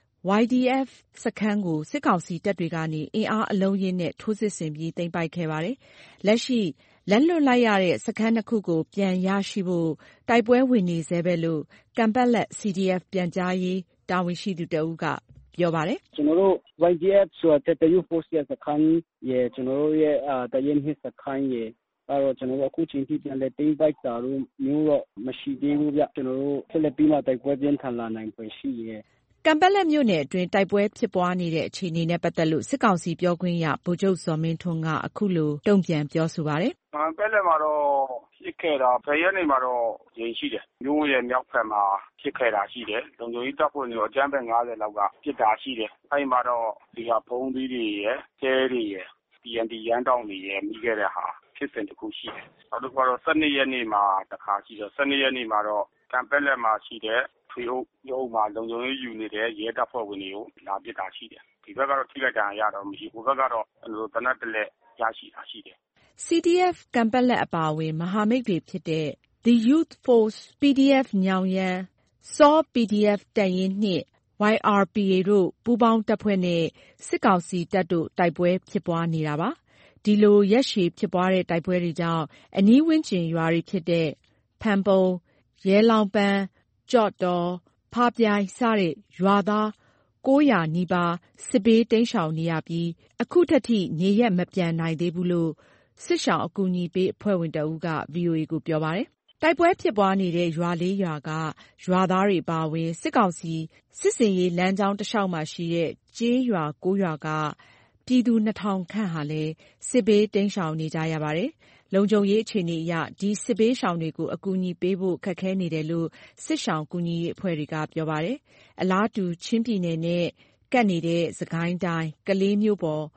YDF စခန်းကိုစစ်ကောင်စီတပ်တွေကနေအင်အားအလုံးရင်းနဲ့ထိုးစစ်ဆင်ပြီးသိမ်းပိုက်ခဲ့ပါတယ်။လက်ရှိလက်လွတ်လိုက်ရတဲ့စခန်း2ခုကိုပြန်ရရှိဖို့တိုက်ပွဲဝင်နေဆဲပဲလို့ကန်ပက်လက် CDF ပြန်ကြားရေးတာဝန်ရှိသူတဦးကပြောပါတယ်။ကျွန်တော်တို့ YDF ဆိုတဲ့တယူဖိုးစစခန်းရဲ့ကျွန်တော်တို့ရဲ့တရင်ဟစ်စခန်းရဲ့တော့ကျွန်တော်တို့အခုချိန်ထိပြန်လဲတိမ့်ပိုက်တာလို့မျိုးတော့မရှိသေးဘူးဗျကျွန်တော်တို့ဆက်လက်ပြီးမှတိုက်ပွဲပြင်းထန်လာနိုင်ဖွယ်ရှိရဲ့ကန်ပက်လက်မြို့နယ်အတွင်းတိုက်ပွဲဖြစ်ပွားနေတဲ့အခြေအနေနဲ့ပတ်သက်လို့စစ်ကောင်စီပြောခွင့်ရဗိုလ်ချုပ်ဇော်မင်းထွန်းကအခုလိုတုံ့ပြန်ပြောဆိုပါတယ်။ကန်ပက်လက်မှာတော့ဖြစ်ခဲ့တာဖရဲနေမှာတော့ရင်ရှိတယ်။မြို့ရဲ့မြောက်ဖက်မှာဖြစ်ခဲ့တာရှိတယ်။လုံခြုံရေးတပ်ဖွဲ့တွေအကြမ်းဖက်90လောက်ကဖြစ်တာရှိတယ်။အဲဒီမှာတော့ဒီဟာဘုံသီးတွေရယ်ကျဲတွေရယ် TNT ရန်တောင်းတွေရယ်မိခဲ့တဲ့ဟာဖြစ်စဉ်တစ်ခုရှိတယ်။နောက်တစ်ခါတော့12ရက်နေ့မှာတစ်ခါရှိတယ်12ရက်နေ့မှာတော့ကန်ပက်လက်မှာရှိတဲ့ထွေအုပ်ရုံးမှာလုံခြုံရေးယူနေတဲ့ရဲတပ်ဖွဲ့ဝင်တွေကိုလာပစ်တာရှိတယ်။ဒီဘက်ကတော့ထိခိုက်ဒဏ်ရာရတော့မရှိဘူး။ဟိုဘက်ကတော့တနက်တလက်ရရှိတာရှိတယ်။ CDF ကန်ပက်လက်အပါအဝင်မဟာမိတ်တွေဖြစ်တဲ့ The Youth Force PDF ညောင်ရမ်း SAW PDF တပ်ရင်း2 YRPA တို့ပူးပေါင်းတပ်ဖွဲ့နဲ့စစ်ကောင်စီတပ်တို့တိုက်ပွဲဖြစ်ပွားနေတာပါ။ဒီလိုရက်ရှည်ဖြစ်ပွားတဲ့တိုက်ပွဲတွေကြောင့်အနီးဝန်းကျင်ရွာတွေဖြစ်တဲ့ဖန်ပုံရဲလောင်ပန်းကြော့တော်ဖားပြိုင်စတဲ့ရွာသား900နီးပါးစစ်ဘေးတိမ်းရှောင်နေရပြီးအခုထက်ထိနေရက်မပြန်နိုင်သေးဘူးလို့စစ်ရှောင်အကူအညီပေးအဖွဲ့ဝင်တဦးက VOA ကိုပြောပါတယ်။တိုက်ပွဲဖြစ်ပွားနေတဲ့ရွာ4ရွာကရွာသားတွေပါဝင်စစ်ကောင်စီစစ်စင်ရေးလမ်းကြောင်းတစ်လျှောက်မှာရှိတဲ့ကျေးရွာ9ရွာကပြည်သူ2000ခန့်ဟာလည်းစစ်ဘေးတိမ်းရှောင်နေကြရပါတယ်။လုံခြုံရေးအခြေအနေအရဒီစစ်ဘေးရှောင်တွေကိုအကူအညီပေးဖို့ခက်ခဲနေတယ်လို့စစ်ရှောင်ကူညီရေးအဖွဲ့တွေကပြောပါတယ်။အလားတူချင်းပြည်နယ်နဲ့ကပ်နေတဲ့စကိုင်းတိုင်းကလေးမြို့ပေါ်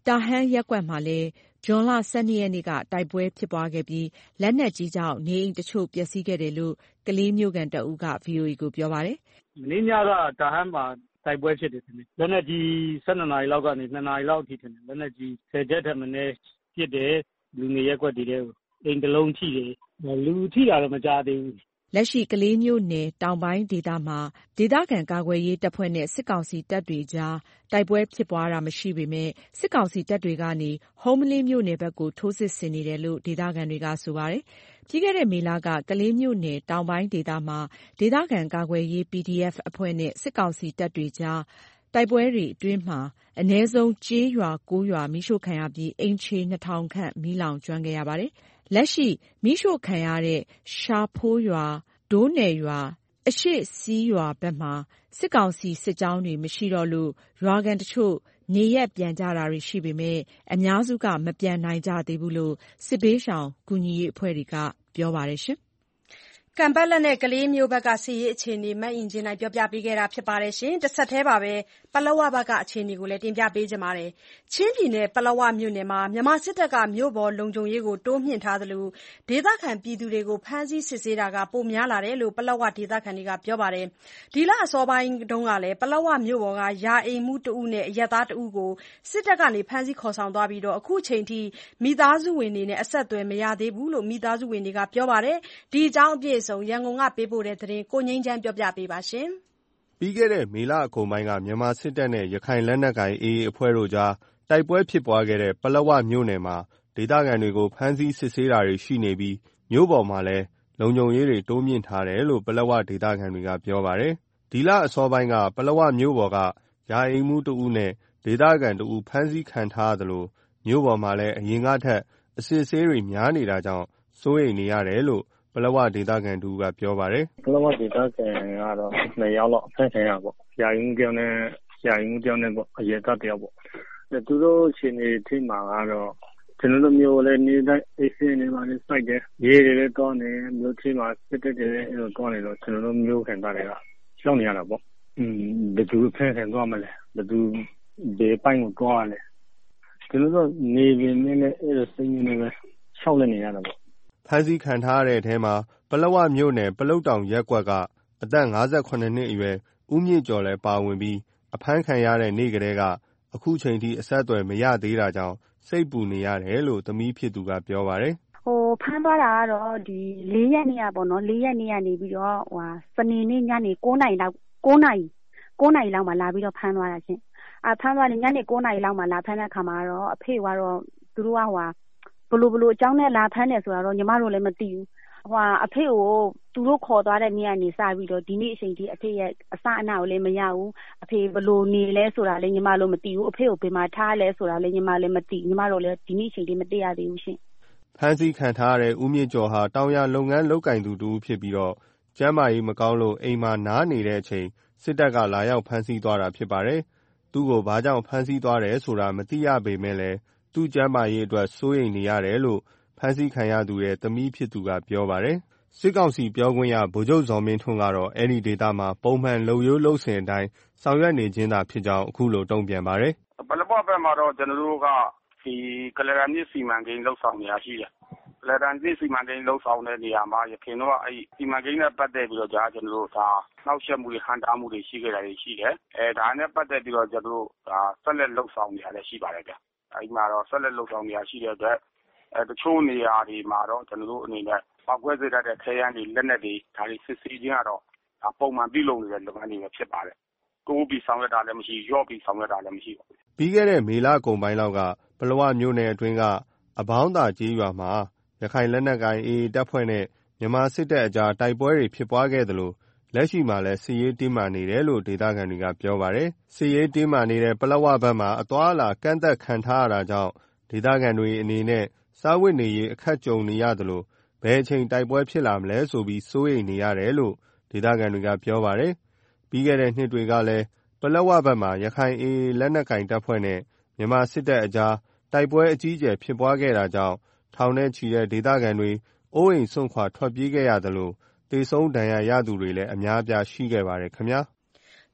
တာဟန်းရပ်ကွက်မှာလည်းဇွန်လ 12 ရက်နေ့ကတိုက်ပွဲဖြစ်ပွားခဲ့ပြီးလက်နက်ကြီးကြောင့်နေအိမ်တချို့ပျက်စီးခဲ့တယ်လို့ကလေးမြို့ခံတဦးက VOA ကိုပြောပါတယ်။မနေ့ညကတာဟန်းမှာတိုက်ပွဲဖြစ်တယ်ထင်တယ်။လက်နက်ကြီး12 နာရီလောက်ကနေ2 နာရီလောက်အထိထင်တယ်။လက်နက်ကြီး10 ချက်ထက်မနည်းပစ်တယ်။လူနေရပ်ကွက်တွေထဲကိုအိမ်တစ်လုံးထိတယ်။လူထိတာတော့မကြားသေးဘူး။လက်ရှိကလေးမြို့နယ်တောင်ပိုင်းဒေသမှာဒေသခံကာကွယ်ရေးတပ်ဖွဲ့နဲ့စစ်ကောင်စီတပ်တွေကြားတိုက်ပွဲဖြစ်ပွားတာမရှိပေမဲ့စစ်ကောင်စီတပ်တွေကနေဟုမ္မလင်းမြို့နယ်ဘက်ကိုထိုးစစ်ဆင်နေတယ်လို့ဒေသခံတွေကဆိုပါတယ်။ပြီးခဲ့တဲ့မေလကကလေးမြို့နယ်တောင်ပိုင်းဒေသမှာဒေသခံကာကွယ်ရေး PDF အဖွဲ့နဲ့စစ်ကောင်စီတပ်တွေကြားတိုက်ပွဲတွေအတွင်းမှာအနည်းဆုံးကျေးရွာ 9 ရွာမီးရှို့ခံရပြီးအိမ်ခြေ 2000 ခန့်မီးလောင်ကျွမ်းခဲ့ရပါတယ်။လက်ရှိမီးရှို့ခံရတဲ့ရှာဖိုးရွာဒိုးနယ်ရွာအရှေ့စီးရွာဘက်မှာစစ်ကောင်စီစစ်ကြောင်းတွေမရှိတော့လို့ရွာခံတချို့နေရပ်ပြန်ကြတာတွေရှိပေမဲ့အများစုကမပြန်နိုင်ကြသေးဘူးလို့စစ်ဘေးရှောင်ကူညီရေးအဖွဲ့တွေကပြောပါတယ်။ကန်ပက်လက်နဲ့ကလေးမြို့ဘက်ကစစ်ရေးအခြေအနေမအင်ဂျင်နိုင်ပြောပြပေးခဲ့တာဖြစ်ပါတယ်။တစ်ဆက်တည်းပါပဲပလက်ဝဘက်ကအခြေအနေကိုလည်းတင်ပြပေးကြပါမယ်။ချင်းပြည်နယ်ပလက်ဝမြို့နယ်မှာမြန်မာစစ်တပ်ကမြို့ပေါ်လုံခြုံရေးကိုတိုးမြှင့်ထားသလိုဒေသခံပြည်သူတွေကိုဖမ်းဆီးစစ်ဆေးတာကပိုများလာတယ်လို့ပလက်ဝဒေသခံတွေကပြောပါတယ်။ဒီလအစောပိုင်းတုန်းကလည်းပလက်ဝမြို့ပေါ်ကရာအိမ်မှုတဦးနဲ့အရပ်သားတဦးကိုစစ်တပ်ကဖမ်းဆီးခေါ်ဆောင်သွားပြီးအခုချိန်ထိမိသားစုဝင်တွေနဲ့အဆက်အသွယ်မရသေးဘူးလို့မိသားစုဝင်တွေကပြောပါတယ်။ဒီအကြောင်းအပြည့်ရန်ကုန်ကပေးပို့တဲ့သတင်းကိုငြိမ်းချမ်းပြောပြပေးပါရှင်။ပြီးခဲ့တဲ့မေလအကုန်ပိုင်းကမြန်မာစစ်တပ်နဲ့ရခိုင်လက်နက်ကိုင် AA အဖွဲ့တို့ကြားတိုက်ပွဲဖြစ်ပွားခဲ့တဲ့ပလက်ဝမြို့နယ်မှာဒေသခံတွေကိုဖမ်းဆီးစစ်ဆေးတာတွေရှိနေပြီးမြို့ပေါ်မှာလည်းလုံခြုံရေးတွေတိုးမြှင့်ထားတယ်လို့ပလက်ဝဒေသခံတွေကပြောပါတယ်။ဒီလအစောပိုင်းကပလက်ဝမြို့ပေါ်ကရာအိမ်မှုတဦးနဲ့ဒေသခံတဦးဖမ်းဆီးခံထားရသလိုမြို့ပေါ်မှာလည်းအရင်ကထက်အစစ်အဆေးတွေများနေတာကြောင့်စိုးရိမ်နေရတယ်လို့ပလက်ဝဒေသခံတူကပြောပါတယ်။ပလက်ဝဒေသခံကတော့2 ယောက်လောက်အဖမ်းခံရပေါ့။ရာအိမ်မှုတယောက်နဲ့ပေါ့အရက်သားတယောက်ပေါ့။သူတို့အခြေအနေထိမှာကတော့ကျွန်တော်တို့မျိုးလည်းနေတိုင်းအေးစင်းနေပါလေစိုက်တယ်။ရေတွေလည်းတောင်းနေမျိုးထိမှာစစ်တက်တယ်အဲ့လိုတောင်းနေတော့ကျွန်တော်တို့မျိုးခံသားတွေကရှောက်နေရတာပေါ့။ဘယ်သူဖမ်းခံသွားမလဲဘယ်သူဘယ်ပိုင်းကိုသွားရလဲကျွန်တော်တို့နေပင်နဲ့အဲ့လိုစိတ်နေပဲရှောက်နေရတာပေါ့ဖမ်းဆီးခံထားရတဲ့အထဲမှာပလက်ဝမြို့နယ်ပလုတ်တောင်ရပ်ကွက်ကအသက်58နှစ်အရွယ်ဦးမြင့်ကျော်လည်းပါဝင်ပြီးအဖမ်းခံရတဲ့နေ့ကတည်းကအခုချိန်ထိအဆက်အသွယ်မရသေးတာကြောင့်စိတ်ပူနေရတယ်လို့သမီးဖြစ်သူကပြောပါတယ်ဖမ်းသွားတာကတော့ဒီ4 ရက်နေ့ပေါ့နော်4 ရက်နေ့ကနေပြီးတော့စနေနေ့ညနေ9 နာရီလောက်မှာလာပြီးတော့ဖမ်းသွားတာရှင်ဖမ်းသွားတယ်ညနေ9 နာရီလောက်မှာလာဖမ်းတဲ့ခါမှာတော့အဖေကတော့သူတို့ကဘလို့အကြောင်းနဲ့လာဖမ်းတယ်ဆိုတာတော့ညီမတို့လည်းမသိဘူးအဖေကိုသူတို့ခေါ်သွားတဲ့နေ့ကနေစပြီးတော့ဒီနေ့အချိန်ထိအဖေရဲ့အစအနကိုလည်းမရဘူးအဖေဘလို့နေလဲဆိုတာလည်းညီမတို့မသိဘူးအဖေကိုဘယ်မှာထားလဲဆိုတာလည်းညီမလည်းမသိညီမတို့လည်းဒီနေ့အချိန်ထိမသိရသေးဘူးရှင်ဖမ်းဆီးခံထားရတဲ့ဦးမြင့်ကျော်ဟာတောင်ရလုပ်ငန်းလုပ်ကင်သူတူဖြစ်ပြီးတော့ကျန်းမာရေးမကောင်းလို့အိမ်မှာနားနေတဲ့အချိန်စစ်တပ်ကလာရောက်ဖမ်းဆီးသွားတာဖြစ်ပါတယ်သူ့ကိုဘာကြောင့်ဖမ်းဆီးသွားတယ်ဆိုတာမသိရပေမဲ့လည်းသူ့ကျန်းမာရေးအတွက်စိုးရိမ်နေရတယ်လို့ဖမ်းဆီးခံရသူရဲ့သမီးဖြစ်သူကပြောပါတယ်စစ်ကောင်စီပြောခွင့်ရဗိုလ်ချုပ်ဇော်မင်းထွန်းကတော့အဲ့ဒီဒေသမှာပုံမှန်လုပ်ရိုးလုပ်စဉ်အတိုင်းဆောင်ရွက်နေခြင်းသာဖြစ်ကြောင်းအခုလိုတုံ့ပြန်ပါတယ်ပလက်ဝဘက်မှာတော့ကျွန်တော်တို့ကဒီကလရန်မြစ်စီမံကိန်းလှုပ်ဆောင်နေရရှိတယ်ကလရန်မြစ်စီမံကိန်းလှုပ်ဆောင်တဲ့နေရာမှာရခင်တော့အဲ့စီမံကိန်းနဲ့ပတ်သက်ပြီးတော့ကျွန်တော်တို့ဒါနှောက်ယှက်မှုတွေဟန်တားမှုတွေရှိခဲ့တာရှိတယ်ဒါနဲ့ပတ်သက်ပြီးတော့ကျွန်တော်တို့ဒါဆက်လက်လှုပ်ဆောင်နေရလည်းရှိပါတယ်ဗျအဲ့မှာတော့ဆက်လက်လှုပ်ဆောင်နေရရှိတဲ့အတွက်တချို့နေရာတွေမှာတော့ကျွန်တော်တို့အနေနဲ့ပောက်ကွဲစေတတ်တဲ့ခဲယမ်းတွေလက်နက်တွေဒါတွေစစ်ဆေးခြင်းကတော့ပုံမှန်ပြုလုပ်နေတဲ့လုပ်ငန်းတွေပဲဖြစ်ပါတယ်တိုးပြီးဆောင်ရွက်တာလည်းမရှိရော့ပြီးဆောင်ရွက်တာလည်းမရှိပါဘူးပြီးခဲ့တဲ့မေလကုန်ပိုင်းလောက်ကပလက်ဝမြို့နယ်အတွင်းကအဘောင်းသာကျေးရွာမှာရခိုင်လက်နက်ကိုင် AA တပ်ဖွဲ့နဲ့မြန်မာစစ်တပ်အကြားတိုက်ပွဲတွေဖြစ်ပွားခဲ့သလိုလက်ရှိမှာလည်းစစ်ရေးတင်းမာနေတယ်လို့ဒေသခံတွေကပြောပါတယ်စစ်ရေးတင်းမာနေတဲ့ပလက်ဝဘက်မှာအသွာအလာကန့်သက်ခံထားရတာကြောင့်ဒေသခံတွေအနေနဲ့စားဝတ်နေရေးအခက်ကြုံနေရသလိုဘယ်အချိန်တိုက်ပွဲဖြစ်လာမလဲဆိုပြီးစိုးရိမ်နေရတယ်လို့ဒေသခံတွေကပြောပါတယ်ပြီးခဲ့တဲ့နှစ်တွေကလည်းပလက်ဝဘက်မှာရခိုင် AA လက်နက်ကိုင်တပ်ဖွဲ့နဲ့မြန်မာစစ်တပ်အကြားတိုက်ပွဲအကြီးအကျယ်ဖြစ်ပွားခဲ့တာကြောင့်ထောင်နဲ့ချီတဲ့ဒေသခံတွေအိုးအိမ်စွန့်ခွာထွက်ပြေးခဲ့ရသလိုသေဆုံးဒဏ်ရာရသူတွေလည်းအများအပြားရှိခဲ့ပါတယ်ခင်ဗျာ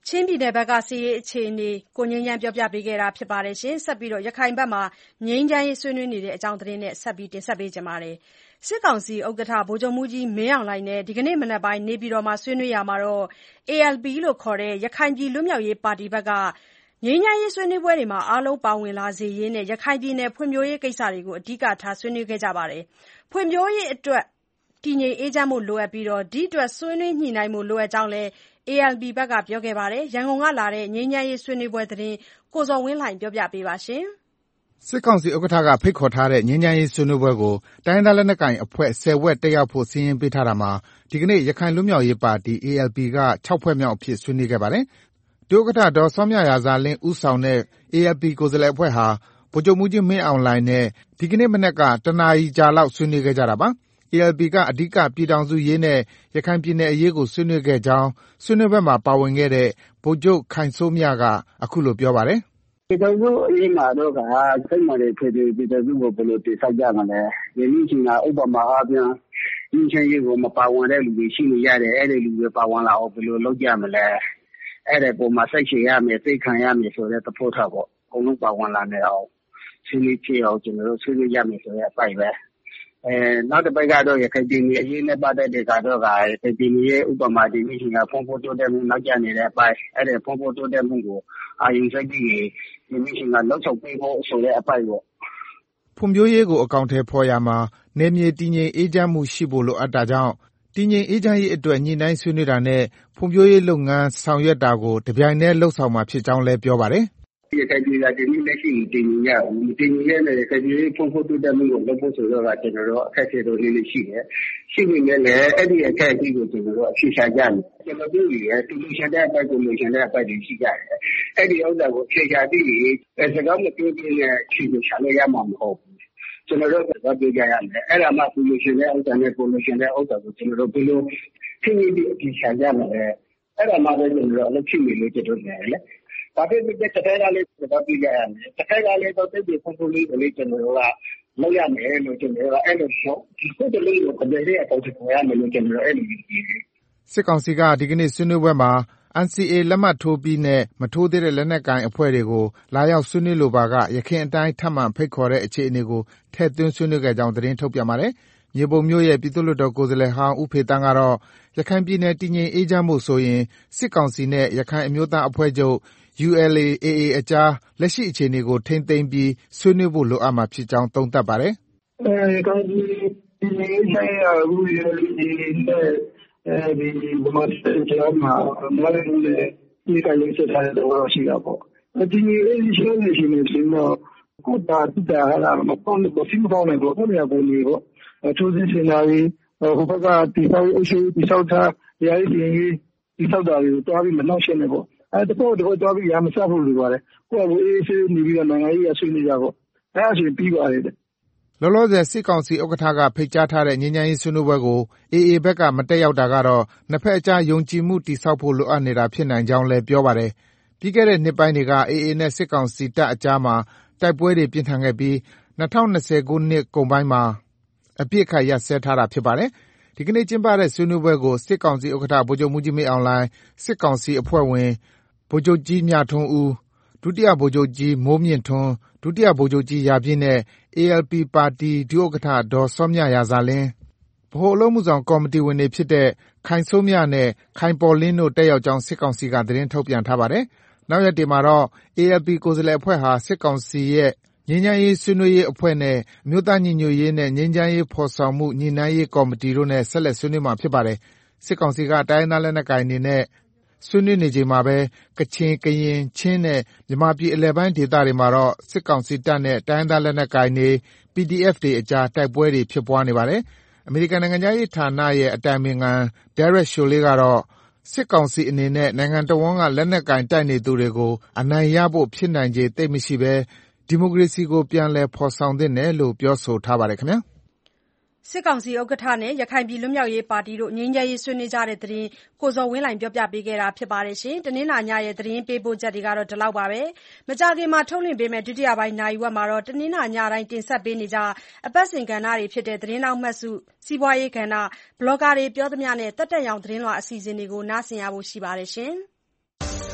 ချင်းပြည်နယ်ဘက်ကစစ်ရေးအခြေအနေကိုငြိမ်းချမ်းပြောပြပေးခဲ့တာဖြစ်ပါတယ်ရှင်။ဆက်ပြီးရခိုင်ဘက်မှာငြိမ်းချမ်းရေးဆွေးနွေးနေတဲ့အကြောင်းသတင်းနဲ့ဆက်ပြီးတင်ဆက်ပေးကြပါမယ်။စစ်ကောင်စီဥက္ကဋ္ဌဗိုလ်ချုပ်မှူးကြီးမင်းအောင်လှိုင်နဲ့ဒီကနေ့မနက်ပိုင်းနေပြည်တော်မှာဆွေးနွေးရာမှာ ALP လို့ခေါ်တဲ့ရခိုင်ပြည်လွတ်မြောက်ရေးပါတီဘက်ကငြိမ်းချမ်းရေးဆွေးနွေးပွဲတွေမှာအားလုံးပါဝင်လာစေရေးနဲ့ရခိုင်ပြည်နယ်ဖွံ့ဖြိုးရေးကိစ္စတွေကိုအဓိကထားဆွေးနွေးခဲ့ကြပါတယ်။ဖွံ့ဖြိုးရေးအတွက်တည်ငြိမ်အေးချမ်းဖို့လိုအပ်ပြီးဒီအတွက်ဆွေးနွေးညှိနှိုင်းဖို့လိုအပ်ကြောင်းလည်း ALP ဘက်ကပြောခဲ့ပါတယ်။ရန်ကုန်ကလာတဲ့ငြိမ်းချမ်းရေးဆွေးနွေးပွဲသတင်းကိုဇော်ဝင်းလှိုင်ပြောပြပေးပါရှင်။စစ်ကောင်စီဥက္ကဋ္ဌကဖိတ်ခေါ်ထားတဲ့ငြိမ်းချမ်းရေးဆွေးနွေးပွဲကိုတိုင်းရင်းသားလက်နက်ကိုင်အဖွဲ့10ဖွဲ့တက်ရောက်ဖို့စာရင်းပေးထားတာမှာဒီကနေ့ရခိုင်လွတ်မြောက်ရေးပါတီ ALP က6ဖွဲ့မြောက်အဖြစ်ဆွေးနွေးခဲ့ပါတယ်။ဒုဥက္ကဋ္ဌဒေါ်စောမြရာဇာလင်းဦးဆောင်တဲ့ ALP ကိုယ်စားလှယ်အဖွဲ့ဟာဗိုလ်ချုပ်မှူးကြီးမင်းအောင်လှိုင်နဲ့ဒီကနေ့မနက်ကတနာရီကြာလောက်ဆွေးနွေးခဲ့ကြတာပါ။ ALP ကအဓိကပြည်ထောင်စုရေးနဲ့ရခိုင်ပြည်နယ်အရေးကိုဆွေးနွေးခဲ့ကြောင်းဆွေးနွေးပွဲမှာပါဝင်ခဲ့တဲ့ဗိုလ်ချုပ်ခိုင်စိုးမြကအခုလိုပြောပါတယ်။ပြည်ထောင်စုအရေးမှာတော့စိတ်မှန်တဲ့ပြည်ထောင်စုကိုဘယ်လိုတည်ဆောက်ကြမလဲ။ဒီနည်းချင်းဥပမာအားဖြင့်ငြိမ်းချမ်းရေးကိုမပါဝင်တဲ့လူတွေရှိနေရတယ်။အဲ့ဒီလူတွေပါဝင်လာအောင်ဘယ်လိုလုပ်ကြမလဲ။အဲ့ဒီပုံမှာစိတ်ရှည်ရမယ်သိခံရမယ်ဆိုတဲ့သဘောထားပေါ့။အကုန်လုံးပါဝင်လာနေအောင်ဆွေးနွေးဖြစ်အောင်ကျွန်တော်တို့ဆွေးနွေးရမယ်ဆိုတဲ့အပိုင်းပဲ။နောက်တစ်ပိုက်ကတော့ရခိုင်ပြည်နယ်အရေးနဲ့ပတ်သက်တဲ့ကတော့ရခိုင်ပြည်နယ်ရဲ့ဥပမာဒီနေ့ကဖုန်းဖို့တိုးတက်မှုနောက်ကျနေတဲ့အပိုင်းအဲ့ဒီဖုန်းဖို့တိုးတက်မှုကိုအာရုံစိုက်ပြီးဒီနေ့ကလောက်ချုပ်ပေးဖို့ဆိုတဲ့အပိုင်းပေါ့ဖွံ့ဖြိုးရေးကိုအကောင့်ထဲဖော်ရမှာနေမြေတည်ငြိမ်အေးချမ်းမှုရှိဖို့လိုအပ်တာကြောင့်တည်ငြိမ်အေးချမ်းရေးအတွက်ညှိနှိုင်းဆွေးနွေးတာနဲ့ဖွံ့ဖြိုးရေးလုပ်ငန်းဆောင်ရွက်တာကိုတပြိုင်တည်းလှုပ်ဆောင်မှာဖြစ်ကြောင်းလည်းပြောပါတယ်ရခိုင်ပြည်နယ်ဒီနေ့လက်ရှိတည်ငြိမ်ရဘူးတည်ငြိမ်ရတဲ့ရခိုင်ပြည်ဖုန်းဖို့တိုးတက်မှုကိုလုပ်ဖို့ဆိုတော့ကျွန်တော်တို့အခက်အခဲတွေလေးရှိတယ်ရှိနေတယ်လေအဲ့ဒီအခက်အခဲကိုကျွန်တော်တို့အဖြေရှာကြမယ်ကျွန်တော်တို့ရဲ့တူလူရှင်တဲ့အပိုင်းကိုလူရှင်တဲ့အပိုင်းတွေရှိကြတယ်အဲ့ဒီဥစ္စာကိုဖြေရှာပြီးစကားမပြောပြတဲ့ခြေကိုရှာလို့ရမှာမဟုတ်ဘူးကျွန်တော်တို့ကပြောကြရမယ်အဲ့ဒါမှတူလူရှင်တဲ့ဥစ္စာနဲ့ပုံလူရှင်တဲ့ဥစ္စာကိုကျွန်တော်တို့ဘယ်လိုဖြည့်ပြီးအဖြေရှာကြမလဲအဲ့ဒါမှပဲကျွန်တော်တို့အလုပ်ဖြစ်နေလို့ကျွန်တော်တို့လေဘာဖြစ်ဖြစ်တစ်ခါကလေးတော့ပြရမယ်တစ်ခါကလေးတော့တိတ်ဖုန်းဖုန်းလေးကိုလေးကျွန်တော်တို့ကလောက်ရမယ်လို့ကျွန်တော်တို့အဲ့လိုပေါ့ဒီခုတလေးကိုတကယ်အပေါ်ကိုရမယ်လို့ကျွန်တော်အဲ့လိုကြည့်တယ်စစ်ကောင်စီကဒီကနေ့ဆွေးနွေးပွဲမှာ NCA လက်မှတ်ထိုးပြီးနဲ့မထိုးသေးတဲ့လက်နက်ကိုင်အဖွဲ့တွေကိုလာရောက်ဆွေးနွေးလိုပါကရခိုင်အတိုင်းထပ်မံဖိတ်ခေါ်တဲ့အခြေအနေကိုထည့်သွင်းဆွေးနွေးခဲ့ကြောင်းသတင်းထုတ်ပြန်ပါတယ်။မြေပုံမြို့ရဲ့ပြည်သူ့လွှတ်တော်ကိုယ်စားလှယ်ဟောင်းဦးဖေတန်းကတော့ရခိုင်ပြည်နယ်တည်ငြိမ်အေးချမ်းမှုဆိုရင်စစ်ကောင်စီနဲ့ရခိုင်အမျိုးသားအဖွဲ့ချုပ်ULA/AA အကြားလက်ရှိအခြေအနေကိုထိန်းသိမ်းပြီးဆွေးနွေးဖို့လိုအပ်မှာဖြစ်ကြောင်းသုံးသပ်ပါတယ်။ကောင်းကြီးဒီနေ့ဆိုင်ရာဦး ULA/AA နဲ့ဒီဗမာစစ်ကြောမှာမလာဘူးလေဒီကလေးစစ်ထားတဲ့တော့ရှိတာပေါ့။ဒီနေ့အေးရှိနေရှိနေပြီးတော့ကိုတာတာဟာမပေါင်းလို့ဖိမပေါင်းလို့ကိုရပုံလေးပေါ့။ထိုးစစ်စင်လာပြီးဟိုဘက်ကတိဆောက်အရှိတိဆောက်ထားရည်ရည်တိဆောက်တာတွေကိုတွားပြီးမနှောက်ရှင်းနေပေါ့။တဖို့တွားပြီးရမစဖို့လိုပါတယ်ကိုယ့်ကိုအေးဆေးနေပြီးတော့နိုင်ငံရေးရဆွေးနွေးကြပေါ့အဲ့ဒါဆိုပြီးပါတယ်လောလောဆယ်စစ်ကောင်စီဥက္ကဋ္ဌကဖိတ်ကြားထားတဲ့ငြိမ်းချမ်းရေးဆွေးနွေးပွဲကို AA ဘက်ကမတက်ရောက်တာကတော့နှစ်ဖက်အကြားယုံကြည်မှုတည်ဆောက်ဖို့လိုအပ်နေတာဖြစ်နိုင်ကြောင်းလည်းပြောပါတယ်ပြီးခဲ့တဲ့နှစ်ပိုင်းတွေက AA နဲ့စစ်ကောင်စီတပ်အကြားမှာတိုက်ပွဲတွေပြင်းထန်ခဲ့ပြီး2020ခုနှစ်ကုန်ပိုင်းမှာအပြစ်ခတ်ရပ်စဲထားတာဖြစ်ပါတယ်ဒီကနေ့ကျင်းပတဲ့ဆွေးနွေးပွဲကိုစစ်ကောင်စီဥက္ကဋ္ဌဗိုလ်ချုပ်မှူးကြီးမင်းအောင်လှိုင်စစ်ကောင်စီအဖွဲ့ဝင်ဗိုလ်ချုပ်ကြီးမြထွန်းဦးဒုတိယဗိုလ်ချုပ်ကြီးမိုးမြင့်ထွန်းဒုတိယဗိုလ်ချုပ်ကြီးရာပြည့်နဲ့ ALP ပါတီဒုဥက္ကဋ္ဌဒေါ်စောမြရာဇာလင်းဗဟိုအလုပ်မှုဆောင်ကော်မတီဝင်တွေဖြစ်တဲ့ခိုင်စိုးမြနဲ့ခိုင်ပေါ်လင်းတို့တက်ရောက်ကြောင်းစစ်ကောင်စီကသတင်းထုတ်ပြန်ထားပါတယ်နောက်ရက်တွေမှာတော့ ALP ကိုယ်စားလှယ်အဖွဲ့ဟာစစ်ကောင်စီရဲ့ငြိမ်းချမ်းရေးဆွေးနွေးရေးအဖွဲ့နဲ့အမျိုးသားညီညွတ်ရေးနဲ့ငြိမ်းချမ်းရေးဖော်ဆောင်မှုညှိနှိုင်းရေးကော်မတီတို့နဲ့ဆက်လက်ဆွေးနွေးမှာဖြစ်ပါတယ်စစ်ကောင်စီကတိုင်းဒေသလက်နက်ကိုင်တွေနဲ့ဆွေးနွေးနေချိန်မှာပဲကချင်ကရင်ချင်းနဲ့မြန်မာပြည်အလယ်ပိုင်းဒေသတွေမှာတော့စစ်ကောင်စီတပ်နဲ့တိုင်းဒေသလက်နက်ကိုင်တွေ PDF တွေအကြားတိုက်ပွဲတွေဖြစ်ပွားနေပါတယ်အမေရိကန်နိုင်ငံသားရေးဌာနရဲ့အတိုင်ပင်ခံ Derek Chollet ကတော့စစ်ကောင်စီအနေနဲ့နိုင်ငံတော်ဝန်ကလက်နက်ကင်တိုက်နေသူတွေကိုအနိုင်ရဖို့ဖြစ်နိုင်ခြေသိပ်မရှိဘဲဒီမိုကရေစီကိုပြန်လည်ဖော်ဆောင်သင့်တယ်လို့ပြောဆိုထားပါတယ်ခင်ဗျာစစ်ကောင်စီဥက္ကဋ္ဌနဲ့ရခိုင်ပြည်လွတ်မြောက်ရေးပါတီတို့ငြိမ်းချမ်းရေးဆွေးနွေးကြတဲ့သတင်းကိုဇော်ဝင်းလှိုင်ပြောပြပေးခဲ့တာဖြစ်ပါတယ်ရှင်။တနင်္လာညရဲ့သတင်းပေးပို့ချက်တွေကတော့ဒီလောက်ပါပဲ။မကြခင်မှာထုတ်လွှင့်ပေးမယ့်ဒုတိယပိုင်းနာရီဝက်မှာတော့တနင်္လာညတိုင်းတင်ဆက်ပေးနေကြအပတ်စဉ်ကဏ္ဍတွေဖြစ်တဲ့သတင်းတောက်မှတ်စုစီးပွားရေးကဏ္ဍဘလော့ဂါတွေပြောသမျှနဲ့တက်တက်ရောင်သတင်းလွှာအစီအစဉ်တွေကိုနားဆင်ရဖို့ရှိပါတယ်ရှင်။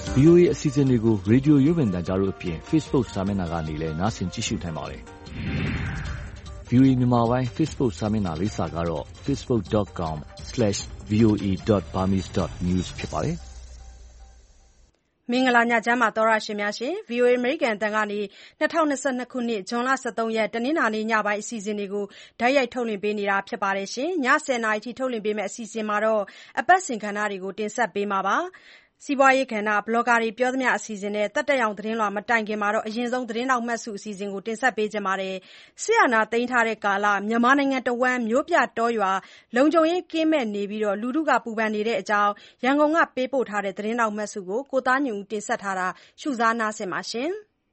VOA အစီအစဉ်တွေကို ရေဒီယိုရုပ်မြင်သံကြားတို့အပြင် Facebook စာမျက်နှာကနေလည်းနားဆင်ကြည့်ရှုနိုင်ပါတယ်။ VOA မြန်မာပိုင်း Facebook စာမျက်နှာလိပ်စာကတော့ facebook.com/voa.burmese.news ဖြစ်ပါတယ်။မင်္ဂလာညချမ်းပါသောတရှင်များရှင် VOA အမေရိကန်အသံကနေ2022ခုနှစ်ဇွန်လ13ရက်တနင်္လာနေ့ညပိုင်းအစီအစဉ်တွေကိုတိုက်ရိုက်ထုတ်လွှင့်ပေးနေတာဖြစ်ပါတယ်ရှင်ည10:00နာရီထိထုတ်လွှင့်ပေးမယ့်အစီအစဉ်မှာတော့အပတ်စဉ်ကဏ္ဍတွေကိုတင်ဆက်ပေးမှာပါစီးပွားရေးကဏ္ဍဘလော့ဂါတွေပြောသမျှအစီအစဉ်နဲ့တက်တက်ရောင်သတင်းလွှာမတိုင်ခင်မှာအရင်ဆုံးသတင်းတောက်မှတ်စုအစီအစဉ်ကိုတင်ဆက်ပေးကြပါမယ်စစ်အာဏာသိမ်းထားတဲ့ကာလမြန်မာနိုင်ငံတဝန်းမြို့ပြတောရွာလုံခြုံရေးကင်းမဲ့နေပြီးလူထုကပူပန်နေတဲ့အကြောင်းရန်ကုန်ကပေးပို့ထားတဲ့သတင်းတောက်မှတ်စုကိုကိုသားညွန့်ဦးတင်ဆက်ထားတာရှုစားနားဆင်ပါရှင်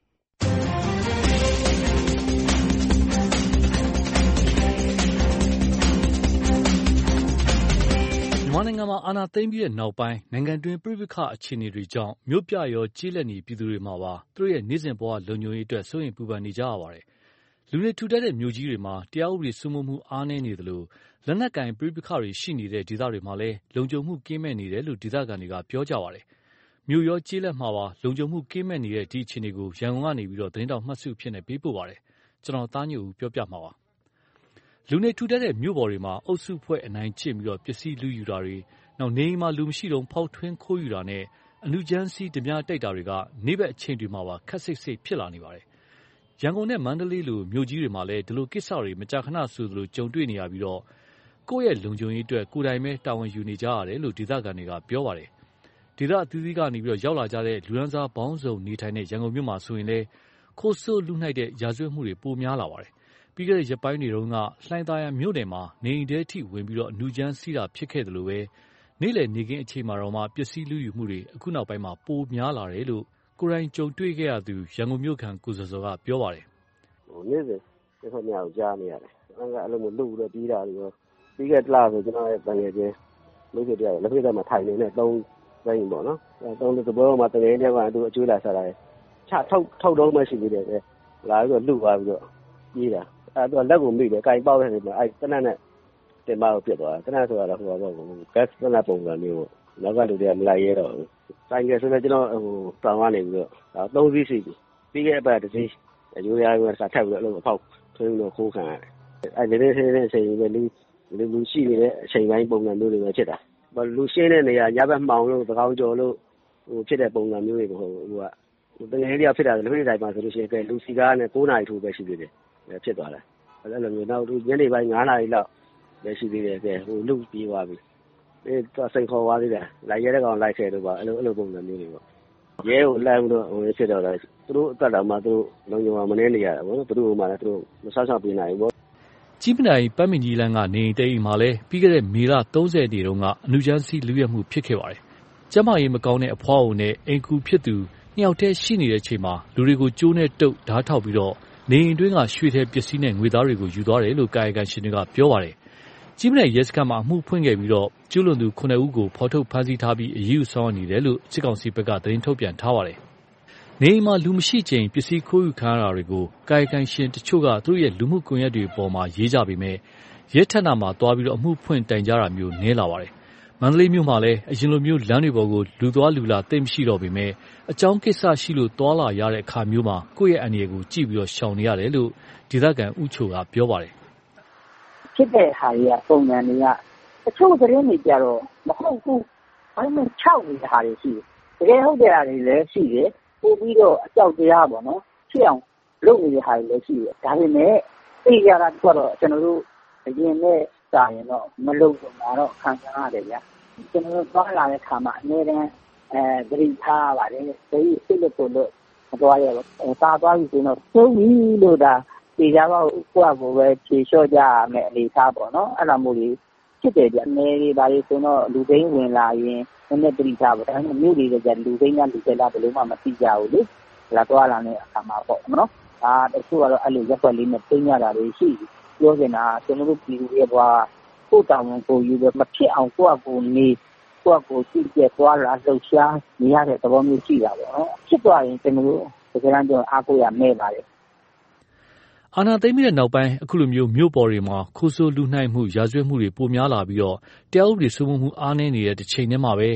မြန်မာနိုင်ငံမှာအာဏာသိမ်းပြီးတဲ့နောက်ပိုင်းနိုင်ငံတွင်းပြည်ပခအခြေအနေတွေကြောင့်မြို့ပြရောကျေးလက်နေပြည်သူတွေမှာပါသူတို့ရဲ့နေ့စဉ်ဘဝလုံခြုံရေးအတွက်စိုးရိမ်ပူပန်နေကြရပါတယ်။လူတွေထူထပ်တဲ့မြို့ကြီးတွေမှာတရားဥပဒေစိုးမိုးမှုအားနည်းနေသလိုလက်နက်ကင်ပြည်ပခတွေရှိနေတဲ့ဒေသတွေမှာလည်းလုံခြုံမှုကင်းမဲ့နေတယ်လို့ဒေသခံတွေကပြောကြပါတယ်။မြို့ရောကျေးလက်မှာပါလုံခြုံမှုကင်းမဲ့နေတဲ့ဒီအခြေအနေကိုရန်ကုန်ကနေသတင်းတောက်မှတ်စုဖြစ်နေပေးပို့ပါတယ်။ကျွန်တော်သားညို့ဦးပြောပြမှာပါ။လူနေထူထပ်တဲ့မြို့ပေါ်တွေမှာအုပ်စုဖွဲ့အနိုင်ကျင့်ပြီးပစ္စည်းလူယူတာတွေနေအိမ်မှာလူမရှိတော့ဖောက်ထွင်းခိုးယူတာနဲ့အနုကြမ်းစီးဓမြတိုက်တာတွေကနေ့ဘက်အချိန်တွေမှာပါခက်စိတ်စိတ်ဖြစ်လာနေပါတယ်။ရန်ကုန်နဲ့မန္တလေးလိုမြို့ကြီးတွေမှာလည်းဒီလိုကိစ္စတွေမကြာခဏဆိုသလိုကြုံတွေ့နေရပြီးကိုယ့်ရဲ့လုံခြုံရေးအတွက်ကိုယ်တိုင်ပဲတာဝန်ယူနေကြရတယ်လို့ဒေသခံတွေကပြောပါတယ်။ဒေသအသီးသီးကနေရောက်လာကြတဲ့လူရန်စားပေါင်းစုံနေထိုင်တဲ့ရန်ကုန်မြို့မှာဆိုရင်လည်းခိုးဆိုးလူနှိုက်တဲ့ရာဇဝတ်မှုတွေပိုများလာပါတယ်။ပြီးခဲ့တဲ့ရက်ပိုင်းတွေတုန်းကလှိုင်သာယာမြို့နယ်မှာနေအိမ်ထဲထိဝင်ပြီးအနုကြမ်းစီးတာဖြစ်ခဲ့တယ်လို့ပဲနေ့လည်နေခင်းအချိန်မှာတော့မှပစ္စည်းလူယူမှုတွေအခုနောက်ပိုင်းမှာပိုများလာတယ်လို့ကိုယ်တိုင်ကြုံတွေ့ခဲ့ရသူရန်ကုန်မြို့ခံကိုစောစောကပြောပါတယ်။နေ့စဉ်တစ်ခါများကိုကြားနေရတယ်။အဲ့လိုမျိုးလူတွေပြီးတာတွေရောပြီးခဲ့တလားဆိုကျွန်တော်ရဲ့တန်ငယ်ချင်းမိတ်ဆွေတယောက်လက်ဖက်သားမှာထိုင်နေတဲ့3ဆိုင်ပေါ့နော်။3တဘောမှာတကယ်တည်းကသူအကျွေးလာစားတာချထုတ်တော့မှရှိသေးတယ်ပဲ။လာပြီးတော့လူသွားပြီးတော့ပြေးတာ။အဲ့တော့လက်ကိုမိတယ်ကင်ပေါက်တဲ့နေမှာအဲ့တနက်နဲ့တင်ပါကိုပြတ်သွားတယ်တနက်ဆိုတာဟိုတော့ဘက်တနက်ပုံစံမျိုးပေါ့နောက်ကလူတွေကမလိုက်ရဲတော့ဘူးဆိုင်ကယ်ဆိုတော့ကျွန်တော်တောင်ကနေပြီးတော့3စီးရှိပြီပြီးခဲ့တဲ့တစ်စီးရိုးရာကစားထက်ပြီးတော့အဲ့လိုအဖောက်ထွင်းလို့ခိုးခံရတယ်အဲ့ဒီတဲ့အချိန်ပဲလူရှိနေတဲ့အချိန်ပိုင်းပုံစံမျိုးတွေပဲဖြစ်တာလူရှင်းတဲ့နေရာညဘက်မှောင်လို့သကောင်းကျော်လို့ဖြစ်တဲ့ပုံစံမျိုးတွေပေါ့တကယ်ကြီးဖြစ်တာလက်ဖက်တိုင်မှာဆိုလို့ရှိရင်လူစီကားနဲ့9နာရီထိုးပဲရှိသေးတယ်ဖြစ်သွားတယ်အဲ့လိုမျိုးနောက်ညနေပိုင်း9နာရီလောက်လည်းရှိသေးတယ်လူပြေးသွားပြီတော့စိန်ခေါ်သွားသေးတယ်လိုက်ရဲတဲ့ကောင်လိုက်ခဲ့တော့ပါအဲ့လိုပုံစံမျိုးတွေပေါ့ရဲကိုလိုက်ပြီးတော့ဖြစ်တော့တယ်သူတို့အသက်တော်မှာသူတို့လုံခြုံအောင်မနေရတာပေါ့နော်သူတို့မှလည်းသူတို့မဆောက်ရှောက်ပေးနိုင်ဘူးပေါ့ကြီးမနိုင်ပတ်မင်ကြီးလန်းကနေတိမ်မှာလည်းပြီးခဲ့တဲ့မေလ30ရက်နေ့တုန်းကအနုကြမ်းစီးလူရဲမှုဖြစ်ခဲ့ပါတယ်ကျမကြီးမကောင်းတဲ့အဖွားအုံနဲ့အိမ်ကူဖြစ်သူ2ယောက်တည်းရှိနေတဲ့အချိန်မှာလူတွေကိုကျိုးနဲ့တုပ်ဓားထောက်ပြီးနေအိမ်တွင်းကရွှေထဲပစ္စည်းနဲ့ငွေသားတွေကိုယူသွားတယ်လို့ကာယကံရှင်တွေကပြောပါတယ်ကြီးမနိုင်ရဲစခန်းမှာအမှုဖွင့်ခဲ့ပြီးကျူးလွန်သူ9ဦးကိုဖော်ထုတ်ဖမ်းဆီးထားပြီးအရေးယူဆောင်နေတယ်လို့စစ်ကောင်စီဘက်ကသတင်းထုတ်ပြန်ထားပါတယ်။နေအိမ်မှာလူမရှိချိန်ပစ္စည်းခိုးယူခံရတာတွေကိုကာယကံရှင်တချို့ကသူတို့ရဲ့လူမှုကွန်ရက်တွေပေါ်မှာရေးကြပေမဲ့ရဲထက်နာမှာတွားပြီးအမှုဖွင့်တိုင်ကြတာမျိုးနည်းလာပါတယ်။မန္တလေးမြို့မှာလည်းအရင်လိုမျိုးလမ်းတွေပေါ်ကိုလူသွားလူလာသိမ့်မရှိတော့ပေမဲ့အကြောင်းကိစ္စရှိလို့တွာလာရတဲ့အခါမျိုးမှာကိုယ့်ရဲ့အန္တရာယ်ကိုကြည့်ပြီးရှောင်နေရတယ်လို့ဒေသခံဦးချိုကပြောပါတယ်ဖြစ်တဲ့ဟာတွေကပုံစံတွေကတချို့သတင်းတွေကြတော့မဟုတ်ဘူးဘာမှ6နေတဲ့ဟာတွေရှိတယ်တကယ်ဟုတ်တဲ့ဟာတွေလည်းရှိတယ်ပို့ပြီးတော့အကြောက်တရားပေါ့နော်ဖြစ်အောင်လုပ်နေတဲ့ဟာတွေလည်းရှိတယ်ဒါပေမဲ့သိကြတာကတော့ကျွန်တော်တို့အရင်နဲ့စာရင်တော့မလုပ်တော့တာတော့ခံစားရတယ်ဗျကျွန်တော်တို့သွားလာတဲ့ခါမှာအနည်းတန်းသတိထားပါတယ်ဒီစိတ်လို့လို့မသွားရဘူးစားသွားပြီဆိုတော့သုံးပြီလို့ဒါဒီကြတော့ကိုယ့်အကိုပဲဖြေလျှော့ကြရမယ်အနေထားပေါ့နော်အဲ့လိုမျိုးကြီးဖြစ်တယ်ဗျအနည်းလေးဒါလေးဆိုတော့လူသိန်းဝင်လာရင်နည်းနည်းတတိထားပေါ့ဒါပေမဲ့မြို့တွေကကြလူသိန်းကလူတွေလားဘယ်လိုမှမသိကြဘူးလေလာသွားလာတဲ့အခါမှာပေါ့နော်ဒါတချို့ကတော့အဲ့လိုရက်ွက်လေးနဲ့သိရတာတွေရှိပြောနေတာကျွန်တော်တို့ပြည်သူတွေဘွားကိုတောင်းကိုယူပဲမဖြစ်အောင်ကိုယ့်အကိုနေကိုယ့်အကိုကြည့်ကြသွားလာလှုပ်ရှားနေရတဲ့သဘောမျိုးရှိတာပေါ့နော်ဖြစ်သွားရင်ကျွန်တော်တို့ဒီကနေ့ကျွန်တော်အားကိုးရမဲ့ပါတယ်အာဏာသိမ်းပြီးတဲ့နောက်ပိုင်းအခုလိုမြို့ပေါ်တွေမှာခိုးဆိုးလူနှိုက်မှုရာဇဝတ်မှုတွေပိုများလာပြီးတရားဥပဒေစိုးမိုးမှုအားနည်းနေတဲ့တစ်ချိန်တည်းမှာပဲ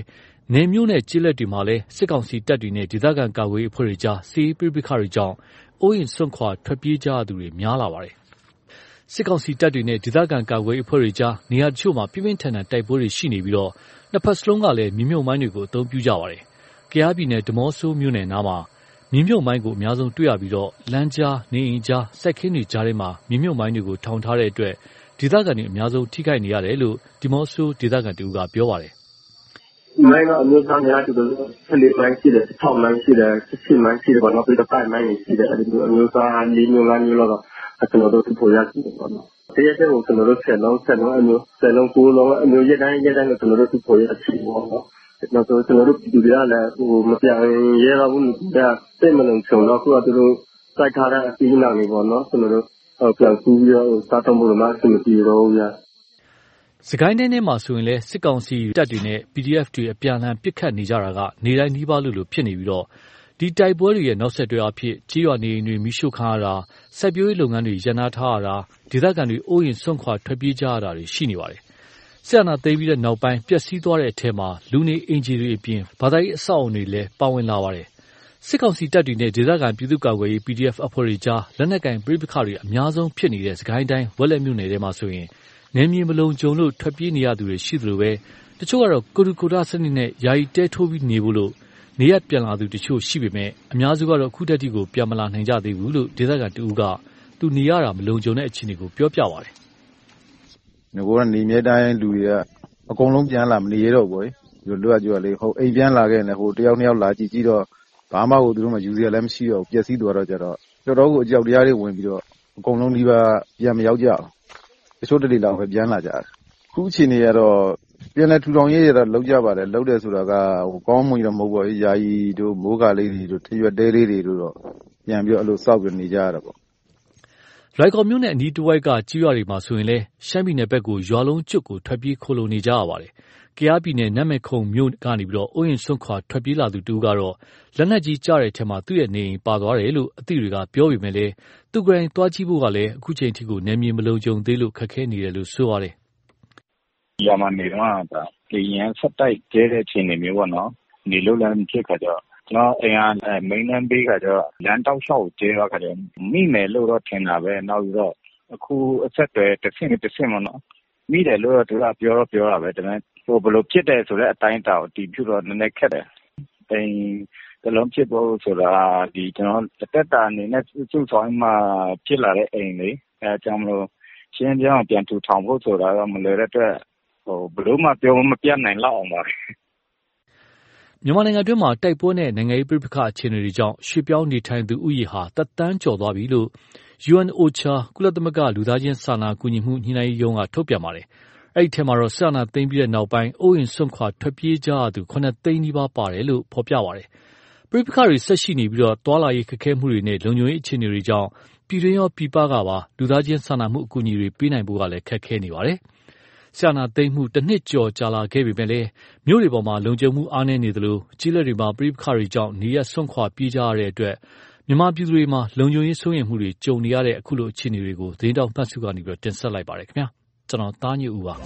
နယ်မြို့နဲ့ကျေးလက်တွေမှာလည်းစစ်ကောင်စီတပ်တွေနဲ့ဒေသခံကာကွယ်ရေးအဖွဲ့တွေကြားစစ်ရေးပဋိပက္ခတွေကြောင့်အိုးအိမ်စွန့်ခွာထွက်ပြေးကြရသူတွေများလာပါတယ်။စစ်ကောင်စီတပ်တွေနဲ့ဒေသခံကာကွယ်ရေးအဖွဲ့တွေကြားနေရာတချို့မှာပြင်းပြင်းထန်ထန်တိုက်ပွဲတွေရှိနေပြီးနှစ်ဖက်စလုံးကလည်းမြေမြုပ်မိုင်းတွေကိုအသုံးပြုကြပါတယ်။ကယားပြည်နယ်ဒီမော့ဆိုမြို့နယ်နားမှာမြေမြုပ်မိုင်းကိုအများဆုံးတွေ့ရပြီးလမ်းကြားနေအိမ်ကြားစိုက်ခင်းတွေကြားထဲမှာမြေမြုပ်မိုင်းတွေကိုထောင်ထားတဲ့အတွက်ဒေသခံတွေအများဆုံးထိခိုက်နေရတယ်လို့ဒီမော့ဆိုဒေသခံတဦးကပြောပါတယ်။မိုင်းကအမျိုးသားများတူတယ်14မိုင်းရှိတယ်16မိုင်းရှိတယ်17မိုင်းရှိတယ်ပေါ့နော်ပြီးတော့5မိုင်းရှိတယ်အဲဒီအမျိုးသား4မျိုး5မျိုးလောက်တော့ကျွန်တော်တို့သူ့ပေါ်ရရှိတယ်ပေါ့နော်။တရားတဲ့ကိုကျွန်တော်တို့10လုံးအမျိုး10လုံး9လုံးအမျိုးရက်တိုင်းကိုကျွန်တော်တို့သူ့ပေါ်ရရှိပေါ့နော်။နောက်ဆိုကျွန်တော်တို့ပြည်သူတွေကလည်းမပြောင်းရဲတော့ဘူးကစိတ်မလုံခြုံတော့ခုကသူတို့စိုက်ထားတဲ့အပြီးနောက်နေပေါ့နော်ကျွန်တော်တို့ပြန်ကူးပြီးတော့စားတော့လို့မှအဆင်မပြေတော့ဘူးဗျာ။စကိုင်းတိုင်းထဲမှာဆိုရင်လည်းစစ်ကောင်စီတပ်တွေနဲ့ PDF တွေအပြန်အလှန်ပစ်ခတ်နေကြတာကနေတိုင်းနှီးပါးလို့ဖြစ်နေပြီးဒီတိုက်ပွဲတွေရဲ့နောက်ဆက်တွဲအဖြစ်ကြေးရွာနေအိမ်တွေမိရှို့ခံရတာစိုက်ပျိုးရေးလုပ်ငန်းတွေရပ်နားထားရတာဒေသခံတွေအိုးအိမ်စွန့်ခွာထွက်ပြေးကြရတာတွေရှိနေပါတယ်။စစ်အာဏာသိမ်းပြီးနောက်ပိုင်းပျက်စီးသွားတဲ့အထက်မှာလူနေအိမ်ခြေတွေအပြင်ဘာသာရေးအဆောက်အအုံတွေလည်းပါဝင်လာပါတယ်။စစ်ကောင်စီတပ်တွေနဲ့ဒေသခံပြည်သူ့ကာကွယ်ရေး PDF အဖွဲ့တွေကြားလက်နက်ကင်ပဋိပက္ခတွေအများဆုံးဖြစ်နေတဲ့စကိုင်းတိုင်းဝက်လက်မြို့နယ်ထဲမှာဆိုရင်နယ်မြေမလုံခြုံလို့ထွက်ပြေးနေရသူတွေရှိသလိုတချို့ကတော့ကိုတူကိုတာစနစ်နဲ့ယာယီတဲထိုးပြီးနေဖို့လို့နေရပြန်လာသူတချို့ရှိပေမဲ့အများစုကတော့အခုတည်းကိုပြန်မလာနိုင်ကြသေးဘူးလို့ဒေသခံတဦးကသူနေရတာမလုံခြုံတဲ့အခြေအနေကိုပြောပြပါတယ်။ငါကနေမြဲတိုင်းလူတွေကအကုန်လုံးပြန်လာမနေရတော့ဘူး။လွတ်ကြွလေဟိုအိမ်ပြန်လာခဲ့နေဟိုတယောက်နှစ်ယောက်လာကြည့်တော့ဘာမှကိုသူတို့မှယူစရာလည်းမရှိတော့ပျက်စီးသွားတော့ကြတော့တော်တော်ကိုအကြောက်တရားတွေဝင်ပြီးတော့အကုန်လုံးဒီပါပြန်မရောက်ကြအောင်တချို့တလေလောက်ပဲပြန်လာကြတယ်ခုအချိန်တွေကတော့ပြန်လဲထူထောင်ရေးရတော့လောက်ကြပါတယ်လောက်တယ်ဆိုတာကဟိုကောင်းမှုတော့မဟုတ်ပါဘူးယာယီတို့မိုးကာလေးတွေတို့ထရွက်တဲလေးတွေတို့တော့ပြန်ပြီးအဲ့လိုစောက်ပြီးနေကြရတာပေါ့လွိုင်ကော်မြို့နယ်အနီးတစ်ဝိုက်ကကြေးရွာတွေမှာဆိုရင်လည်းရှမ်းပြည်နယ်ဘက်ကိုရွာလုံးကျွတ်ကိုထွက်ပြေးခိုလုံနေကြရပါတယ်။ကယားပြည်နယ်နတ်မဲ့ခုံမြို့ကနေပြီးအိုးရင်စွန့်ခွာထွက်ပြေးလာသူတူကတော့လက်နက်ကြီးကြားတဲ့ထဲမှာသူ့ရဲ့နေအိမ်ပါသွားတယ်လို့အသိတွေကပြောပေမဲ့လည်းသူကိုယ်တိုင်သွားကြည့်ဖို့ကလည်းအခုချိန်ထိကိုနယ်မြေမလုံခြုံသေးလို့ခက်ခဲနေတယ်လို့ဆိုရတယ်။ရွာမှာနေတော့ဒါလေရင်ဆက်တိုက်ကျဲတဲ့ချိန်နေမျိုးပေါ့နော်။နေလို့လည်းမဖြစ်ခါကြကျွန်တော်အိမ်ကမိန်းလမ်းဘေးခါကျလမ်းတောက်လျှောက်ကျဲသွားခါကျမိမယ်လို့တော့ထင်တာပဲနောက်ပြီးတော့အခုအဆက်တွေတစ်ဆင့်ပေါ့နော်မိတယ်လို့တော့သူကပြောတာပဲဒါပေမဲ့ဟိုဘယ်လိုဖြစ်တယ်ဆိုတဲ့အတိုင်းတာကိုတီးပြတော့နည်းနည်းခက်တယ်အိမ်တလုံးဖြစ်ဖို့ဆိုတာဒီကျွန်တော်တက်တာအနေနဲ့စုဆောင်မှဖြစ်လာတဲ့အိမ်လေးအဲကြောင့်မလို့ရှင်းပြောင်းပြန်ထူထောင်ဖို့ဆိုတာတော့မလွယ်တဲ့အတွက်ဟိုဘယ်လိုမှပြောမပြနိုင်လောက်အောင်ပါမြန်မာနိုင်ငံတွင်းမှာတိုက်ပွဲနဲ့နိုင်ငံရေးပဋိပက္ခအခြေအနေတွေကြောင့်ရွှေ့ပြောင်းနေထိုင်သူဥယျာဉ်ဟာသက်တမ်းကျော်သွားပြီလို့ UNOCHA ကုလသမဂ္ဂလူသားချင်းစာနာကူညီမှုညှိနှိုင်းရေးရုံးကထုတ်ပြန်ပါတယ်။အဲဒီထဲမှာတော့စစ်အာဏာသိမ်းပြီးနောက်ပိုင်းအိုးအိမ်စွန့်ခွာထွက်ပြေးကြရသူ9သိန်းနီးပါးပါတယ်လို့ဖော်ပြပါတယ်။ပဋိပက္ခတွေဆက်ရှိနေပြီးသွားလာရေးခက်ခဲမှုတွေနဲ့လုံခြုံရေးအခြေအနေတွေကြောင့်ပြည်တွင်းရောပြည်ပကပါလူသားချင်းစာနာမှုအကူအညီတွေပေးနိုင်ဖို့ကလည်းခက်ခဲနေပါတယ်။စစ်အာဏာသိမ်းမှုတစ်နှစ်ကျော်ကြာလာခဲ့ပေမဲ့လည်းမြို့တွေပေါ်မှာလုံခြုံမှုအားနည်းနေသလိုကျေးလက်တွေမှာပဋိပက္ခတွေကြောင့်နေရပ်စွန့်ခွာပြေးကြရတဲ့အတွက်မြန်မာပြည်သူတွေမှာလုံခြုံရေးစိုးရိမ်မှုတွေကြုံနေရတဲ့အခုလိုအခြေအနေတွေကိုသတင်းတောက်မှတ်စုကနေတင်ဆက်လိုက်ပါတယ်ခင်ဗျာကျွန်တော်သားညူဦးပါ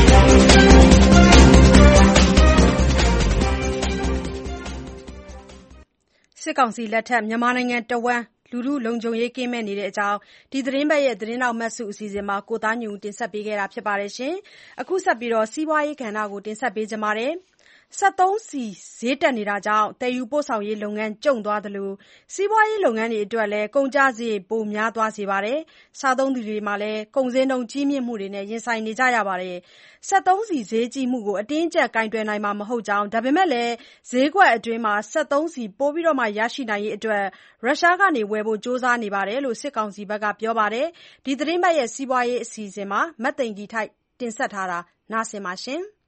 စစ်ကောင်စီလက်ထက်မြန်မာနိုင်ငံတဝန်းလူထုလုံခြုံရေးကင်းမဲ့နေတဲ့အကြောင်းဒီသတင်းပတ်ရဲ့သတင်းတောက်မှတ်စုအစီအစဉ်မှာကိုသားညူတင်ဆက်ပေးခဲ့တာဖြစ်ပါတယ်ရှင်အခုဆက်ပြီးစီးပွားရေးကဏ္ဍကိုတင်ဆက်ပေးကြပါမယ်73စီဈေးတက်နေတာကြောင့်တည်ယူပို့ဆောင်ရေးလုပ်ငန်းကျုံသွားသလိုစီးပွားရေးလုပ်ငန်းတွေအတွက်လည်းကုန်ကျစရိတ်ပိုများသွားစေပါတယ်။စားသုံးသူတွေမှာလည်းကုန်စည်နှုန်းကြီးမြင့်မှုတွေနဲ့ရင်ဆိုင်နေကြရပါတယ်။73စီဈေးကြီးမှုကိုအတင်းကျပ်ကင်တွယ်နိုင်မှာမဟုတ်ကြောင်းဒါပေမဲ့လည်းဈေးကွက်အတွင်းမှာ73စီပိုပြီးရရှိနိုင်ရေးအတွက်ရုရှားကနေဝယ်ဖို့ကြိုးစားနေပါတယ်လို့စစ်ကောင်စီဘက်ကပြောပါတယ်။ဒီသတင်းပတ်ရဲ့စီးပွားရေးအစီအစဉ်မှာမတ်သိန်ကြီးထိုက်တင်ဆက်ထားတာနားဆင်ပါရှင်။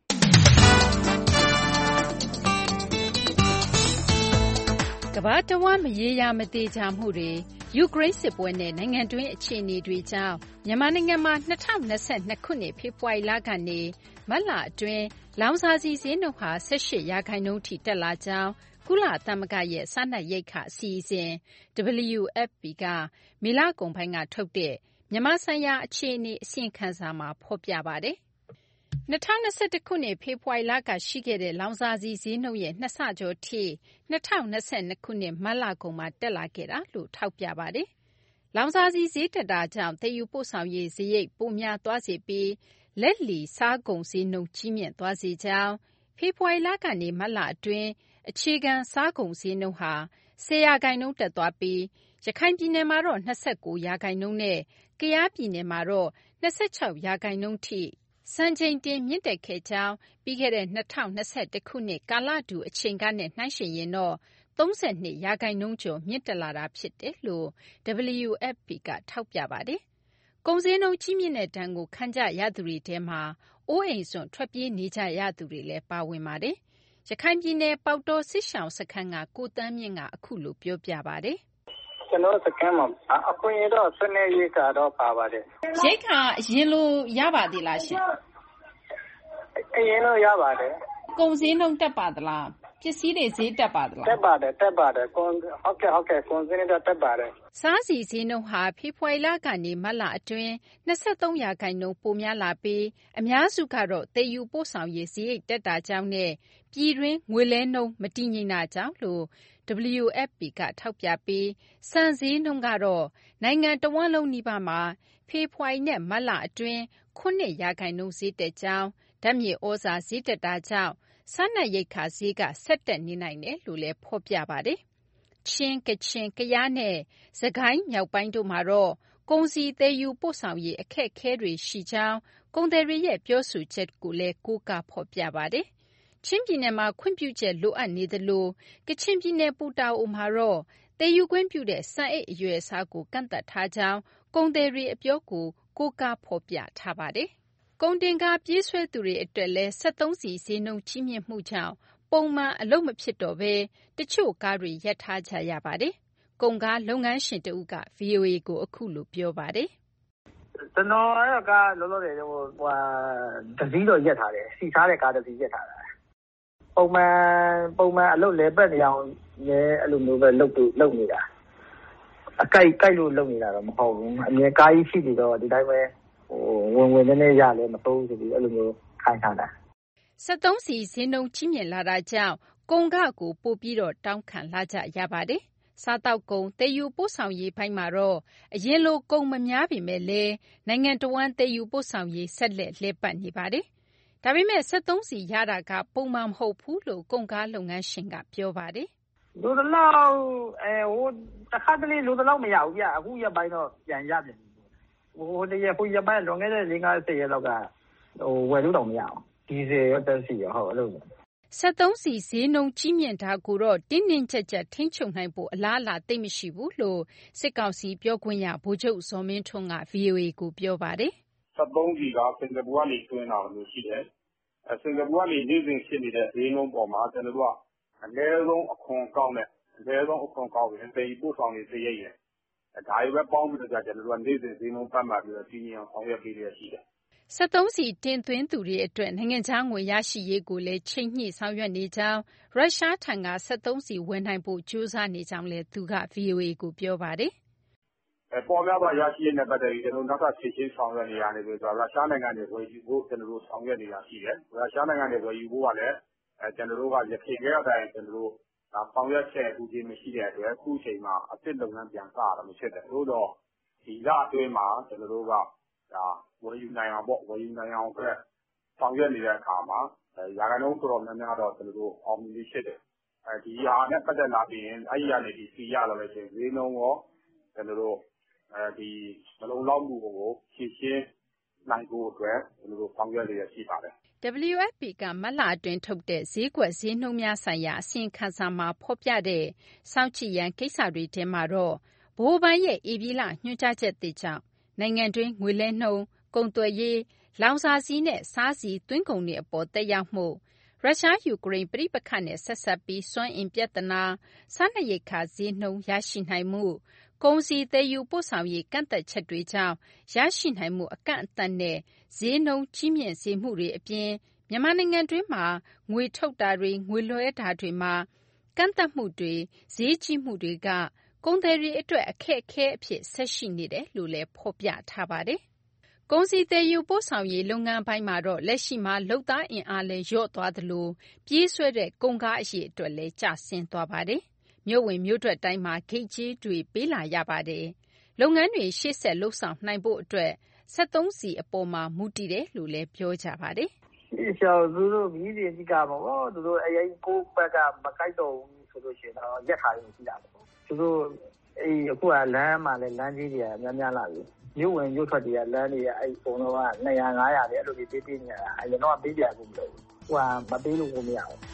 ကမ္ဘာတဝန်းမရေရာမသေချာမှုတွေယူကရိန်းစစ်ပွဲနဲ့နိုင်ငံတွင်းအခြေအနေတွေကြောင့်မြန်မာနိုင်ငံမှာ2022ခုနှစ်ဖေဖော်ဝါရီလကနေမတ်လအတွင်းလောင်စာဆီဈေးနှုန်းဟာ18%ထိတက်လာကြောင်းကုလသမဂ္ဂရဲ့စားနပ်ရိက္ခအစီအစဉ် WFP ကမေလကုန်ပိုင်းကထုတ်တဲ့မြန်မာဆိုင်ရာအခြေအနေအစီရင်ခံစာမှာဖော်ပြပါတယ်။ 2021 ခုနှစ် ဖေဖော်ဝါရီလကရှိခဲ့တဲ့လောင်စာဆီဈေးနှုန်းရဲ့2 ဆကျော်ထိ2022 ခုနှစ်မတ်လကုန်မှာတက်လာခဲ့တာလို့ထောက်ပြပါတယ်။လောင်စာဆီဈေးတက်တာကြောင့်သယ်ယူပို့ဆောင်ရေးစရိတ်ပိုများသွားစေပြီးလက်လီစားကုန်ဈေးနှုန်းကြီးမြင့်သွားစေကြောင်းဖေဖော်ဝါရီလကနေမတ်လအတွင်းအခြေခံစားကုန်ဈေးနှုန်းဟာ10% တက်သွားပြီးရခိုင်ပြည်နယ်မှာတော့29%နဲ့ကယားပြည်နယ်မှာတော့26%ထိစံချိန်တင်မြင့်တက်ခဲ့ကြောင်းပြီးခဲ့တဲ့2021ခုနှစ်ကာလတူအချိန်ကနဲ့နှိုင်းယှဉ်ရင်တော့32% ကျော်မြင့်တက်လာတာဖြစ်တယ်လို့ WFP ကထောက်ပြပါတယ်။ကုန်ဈေးနှုန်းကြီးမြင့်တဲ့ဒဏ်ကိုခံကြရသူတွေထဲမှာအိုးအိမ်စွန့်ထွက်ပြေးနေကြရသူတွေလည်းပါဝင်ပါတယ်။ရခိုင်ပြည်နယ်ပေါက်တော်စစ်ရှောင်စခန်းကကိုတန်းမြင့်ကအခုလိုပြောပြပါတယ်။ကျွန်တော်စခန်းမှာအခွင့်အရေးတော့စနေရေးကတော့ပါပါတယ်။ရိတ်ခါအရင်လိုရပါသေးလားရှင်။အရင်တော့ရပါတယ်။ကုန်ဈေးနှုန်းတက်ပါသလား။ပစ္စည်းတွေဈေးတက်ပါသလား။တက်ပါတယ်။ကုန်ကုန်ဈေးနှုန်းတက်ပါတယ်။စားဆီဈေးနှုန်းဟာဖေဖော်ဝါရီလကနေမတ်လအတွင်း23%ပိုများလာပြီးအများစုကတော့သယ်ယူပို့ဆောင်ရေးစရိတ်တက်တာကြောင့်နဲ့ပြည်တွင်းငွေလဲနှုန်းမတည်ငြိမ်တာကြောင့်လို့WFP ကထောက်ပြပြီးစံဈေးနှုန်းကတော့နိုင်ငံတဝန်းလုံးနီးပါးမှာဖေဖော်ဝါရီနဲ့မတ်လအတွင်း9% ဈေးတက်ကြောင်းဓာတ်မြေဩဇာဈေးတက်တာကြောင့်စားနပ်ရိက္ခာဈေးကဆက်တက်နေနိုင်တယ်လို့လည်းဖော်ပြပါတယ်။ချင်းကချင်ကယားနဲ့စကိုင်းမြောက်ပိုင်းတို့မှာတော့ကုန်စည်သယ်ယူပို့ဆောင်ရေးအခက်အခဲတွေရှိကြောင်းကုန်သည်တွေရဲ့ပြောဆိုချက်ကိုလည်းကိုးကားဖော်ပြပါတယ်။ချင်းပြည်နယ်မှာခွင့်ပြုချက်လိုအပ်နေသလိုကချင်ပြည်နယ်ပူတာအိုမှာတော့သယ်ယူခွင့်ပြုတဲ့စံအိတ်အရွယ်အစားကိုကန့်သတ်ထားကြောင်းကုန်သည်တွေအပြောကိုကိုးကားဖော်ပြထားပါတယ်။ကုန်တင်ကားပြေးဆွဲသူတွေအတွက်လည်း73စီဈေးနှုန်းကြီးမြင့်မှုကြောင့်ပုံမှန်အလုပ်မဖြစ်တော့ဘဲတချို့ကားတွေရပ်ထားကြရပါတယ်။ကုန်ကားလုပ်ငန်းရှင်တဦးက VOA ကိုအခုလိုပြောပါတယ်။ကျွန်တော်ကလောလောဆယ်တစည်းတော့ရက်ထားတယ်။စီစားတဲ့ကားတစည်းရက်ထားတာ။ပုံမှန်အလုပ်လဲပတ်နေအောင်လည်းအဲ့လိုမျိုးပဲလုပ်နေတာ။အကြိုက်လို့လုပ်နေတာတော့မဟုတ်ဘူး။အမြဲကားကြီးရှိနေတော့ဒီတိုင်းပဲဝင်နည်းနည်းရလဲမသုံးဆိုပြီးအဲ့လိုမျိုးခိုင်းထားတာ 73စီဈေးနှုန်းကြီးမြင့်လာတာကြောင့်ကုန်ကကိုပို့ပြီးတော့တောင်းခံလာကြရပါတယ်။စားတောက်ကုန်သယ်ယူပို့ဆောင်ရေးဘိုင်းမှာတော့အရင်လိုကုန်မများပေမဲ့လည်းနိုင်ငံတော်ဝန်သယ်ယူပို့ဆောင်ရေးဆက်လက်လှည့်ပတ်နေပါတယ်။ဒါပေမဲ့73စီရတာကပုံမှန်မဟုတ်ဘူးလို့ကုန်ကားလုပ်ငန်းရှင်ကပြောပါတယ်။လူတလောက်တခါတလေလူတလောက်မရဘူးဗျအခုရပိုင်းတော့ပြန်ရပြန်ဟိုရပိုင်းလွန်ခဲ့တဲ့5-10ရက်လောက်ကဝယ်လို့တော့မရအောင်ဒီဇယ်ရောတက်စီရောဟုတ်အဲ့လို 73စီဈေးနှုန်းကြီးမြင့်တာကိုတော့တင်းတင်းကြပ်ကြပ်ထိန်းချုပ်နိုင်ဖို့အလားအလာသိပ်မရှိဘူးလို့စစ်ကောင်စီပြောခွင့်ရဗိုလ်ချုပ်ဇော်မင်းထွန်းက VOA ကိုပြောပါတယ် 73စီကစင်ကာပူကနေတွင်းလာလို့ရှိတယ်စင်ကာပူကနေနေ့စဉ်ဖြစ်နေတဲ့ဈေးနှုန်းပေါ်မှာကျွန်တော်တို့ကအနည်းဆုံးအခွန်ကောက်ရင်တည်ပြီးပို့ဆောင်ရေးစရိတ်ရယ်ဒါတွေပဲပေါင်းပြီးတော့ကျွန်တော်တို့ကနေ့စဉ်ဈေးနှုန်းပတ်မှတ်ပြီးတော့ကြီးကြီးအောင်ဆောင်ရွက်ပေးရရှိတယ် 73စီတင်သွင်းသူတွေအတွက်နိုင်ငံခြားငွေရရှိရေးကိုလည်းချိန်ညှိဆောင်ရွက်နေကြောင်းရုရှားထံက73စီဝယ်နိုင်ဖို့ကြိုးစားနေကြောင်းလည်းသူက VOA ကိုပြောပါတယ်။ပေါ်များစွာရရှိရေးနဲ့ပတ်သက်ပြီးကျွန်တော်နောက်ထပ်ဖြည့်ရှင်းဆောင်ရွက်နေရတယ်ဆိုတော့ရုရှားနိုင်ငံတွေဝယ်ယူဖို့ကျွန်တော်တို့ဆောင်ရွက်နေတာရှိတယ်။ရုရှားနိုင်ငံတွေဝယ်ယူဖို့ကလည်းကျွန်တော်တို့ကရခိုင်ကအတိုင်းကျွန်တော်တို့ဆောင်ရွက်ချက်ဦးချင်းမရှိတဲ့အတွက်အခုချိန်မှာအစ်စ်လုပ်ငန်းပြန်စရတာဖြစ်တယ်။သို့တော့ဒီလအတွင်းမှာကျွန်တော်တို့ကဝယ်ယူနိုင်အောင်အတွက်ဆောင်ရွက်နေတဲ့အခါမှာရာခိုင်နှုန်းတော်တော်များများတော့ကျွန်တော်တို့အောင်မြင်ပြီးဖြစ်တယ်။ဒီဟာနဲ့ပတ်သက်လာပြီးရင်အဲ့ဒီကနေဒီစီရလာလို့ရှိရင်ဈေးနှုန်းရောကျွန်တော်တို့ဒီမလုံလောက်မှုကိုဖြည့်ရှင်းနိုင်ဖို့အတွက်ကျွန်တော်တို့ဆောင်ရွက်ရရှိပါတယ်။ WFP ကမတ်လအတွင်းထုတ်တဲ့ဈေးကွက်ဈေးနှုန်းများဆိုင်ရာအစီရင်ခံစာမှာဖော်ပြတဲ့စောင့်ကြည့်ရန်ကိစ္စတွေထဲမှာတော့ဗဟိုဘဏ်ရဲ့ဧပြီလညွှန်ကြားချက်သစ်ကြောင့်နိုင်ငံတွင်းငွေလဲနှုန်းကုန်သွယ်ရေးလောင်စာဆီနဲ့စားဆီသွင်းကုန်တွေအပေါ်သက်ရောက်မှုရုရှားယူကရိန်းပဋိပက္ခနဲ့ဆက်စပ်ပြီးစွမ်းအင်ပြဿနာစားနပ်ရိက္ခာဈေးနှုန်းရရှိနိုင်မှုကုန်စည်သယ်ယူပို့ဆောင်ရေးကန့်သတ်ချက်တွေကြောင့်ရရှိနိုင်မှုအကန့်အသတ်နဲ့ဈေးနှုန်းကြီးမြင့်စေမှုတွေအပြင်မြန်မာနိုင်ငံတွင်းမှာငွေထုတ်တာတွေငွေလွှဲတာတွေမှာကန့်သတ်မှုတွေဈေးကြီးမှုတွေကကုန်သည်တွေအတွက်အခက်အခဲအဖြစ်ဆက်ရှိနေတယ်လို့လည်းဖော်ပြထားပါတယ်။ကုန်စည်သယ်ယူပို့ဆောင်ရေးလုပ်ငန်းပိုင်းမှာတော့လက်ရှိမှာလုပ်သားအင်အားလည်းလျော့သွားသလိုပြေးဆွဲတဲ့ကုန်ကားအရေအတွက်လည်းကျဆင်းသွားပါတယ်။မြို့ဝင်မြို့ထွက်တိုင်းမှာဂိတ်ကြေးတွေပေးလာရပါတယ်။လုပ်ငန်းတွေရှေ့ဆက်လုပ်ဆောင်နိုင်ဖို့အတွက်73စီအပေါ်မှာမူတည်တယ်လို့လည်းပြောကြပါတယ်။ဒီရှောက်သူတို့မြည်စီကြီးကပေါ့သူတို့အရင်ကိုဘက်ကမကိုက်တော့ဘူးဆိုလို့ရှိရင်တော့ရက်ထားရင်ရှိတာပေါ့။သူတို့အခုကလမ်းမှာလည်းလမ်းကြီးတွေကများလာပြီ။မြို့ဝင်မြို့ထွက်တွေကလမ်းတွေကပုံတော့က200 500တဲ့အဲ့လိုတွေပေးနေရတာအရင်တော့ပေးပြဘူးမလို့ဟိုကမပေးလို့ကိုမရဘူး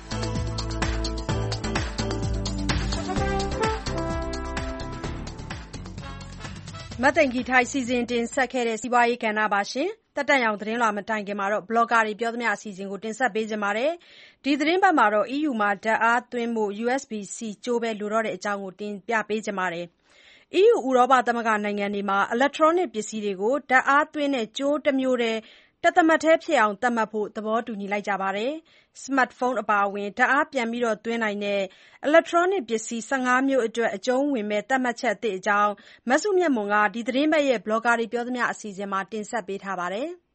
မသိင်္ဂီထိုက်စီစဉ်တင်ဆက်ခဲ့တဲ့စီးပွားရေးကဏ္ဍပါရှင်တက်တက်ရောင်သတင်းလွှာမတိုင်ခင်မှာတော့ဘလော့ဂါတွေပြောသမျှအစီအစဉ်ကိုတင်ဆက်ပေးကြပါမယ်ဒီသတင်းပတ်မှာတော့ EU မှာဓာတ်အားသွင်းဖို့ USB-C ကြိုးပဲလိုတော့တဲ့အကြောင်းကိုတင်ပြပေးကြပါမယ်EU ဥရောပသမဂ္ဂနိုင်ငံတွေမှာ electronic ပစ္စည်းတွေကိုဓာတ်အားသွင်းတဲ့ကြိုးတစ်မျိုးတည်းတသမတ်ထဲဖြစ်အောင်သတ်မှတ်ဖို့သဘောတူညီလိုက်ကြပါတယ်။ Smartphone အပါအဝင်ဓာတ်အားပြန်သွင်းနိုင်တဲ့ electronic ပစ္စည်း15မျိုးအတွက်အကျုံးဝင်မဲ့သတ်မှတ်ချက်အသစ်အကြောင်းမစုမြတ်မွန်ကဒီသတင်းပတ်ရဲ့ blogger တွေပြောသမျှအစီအစဉ်မှာတင်ဆက်ပေးထားပါတယ်။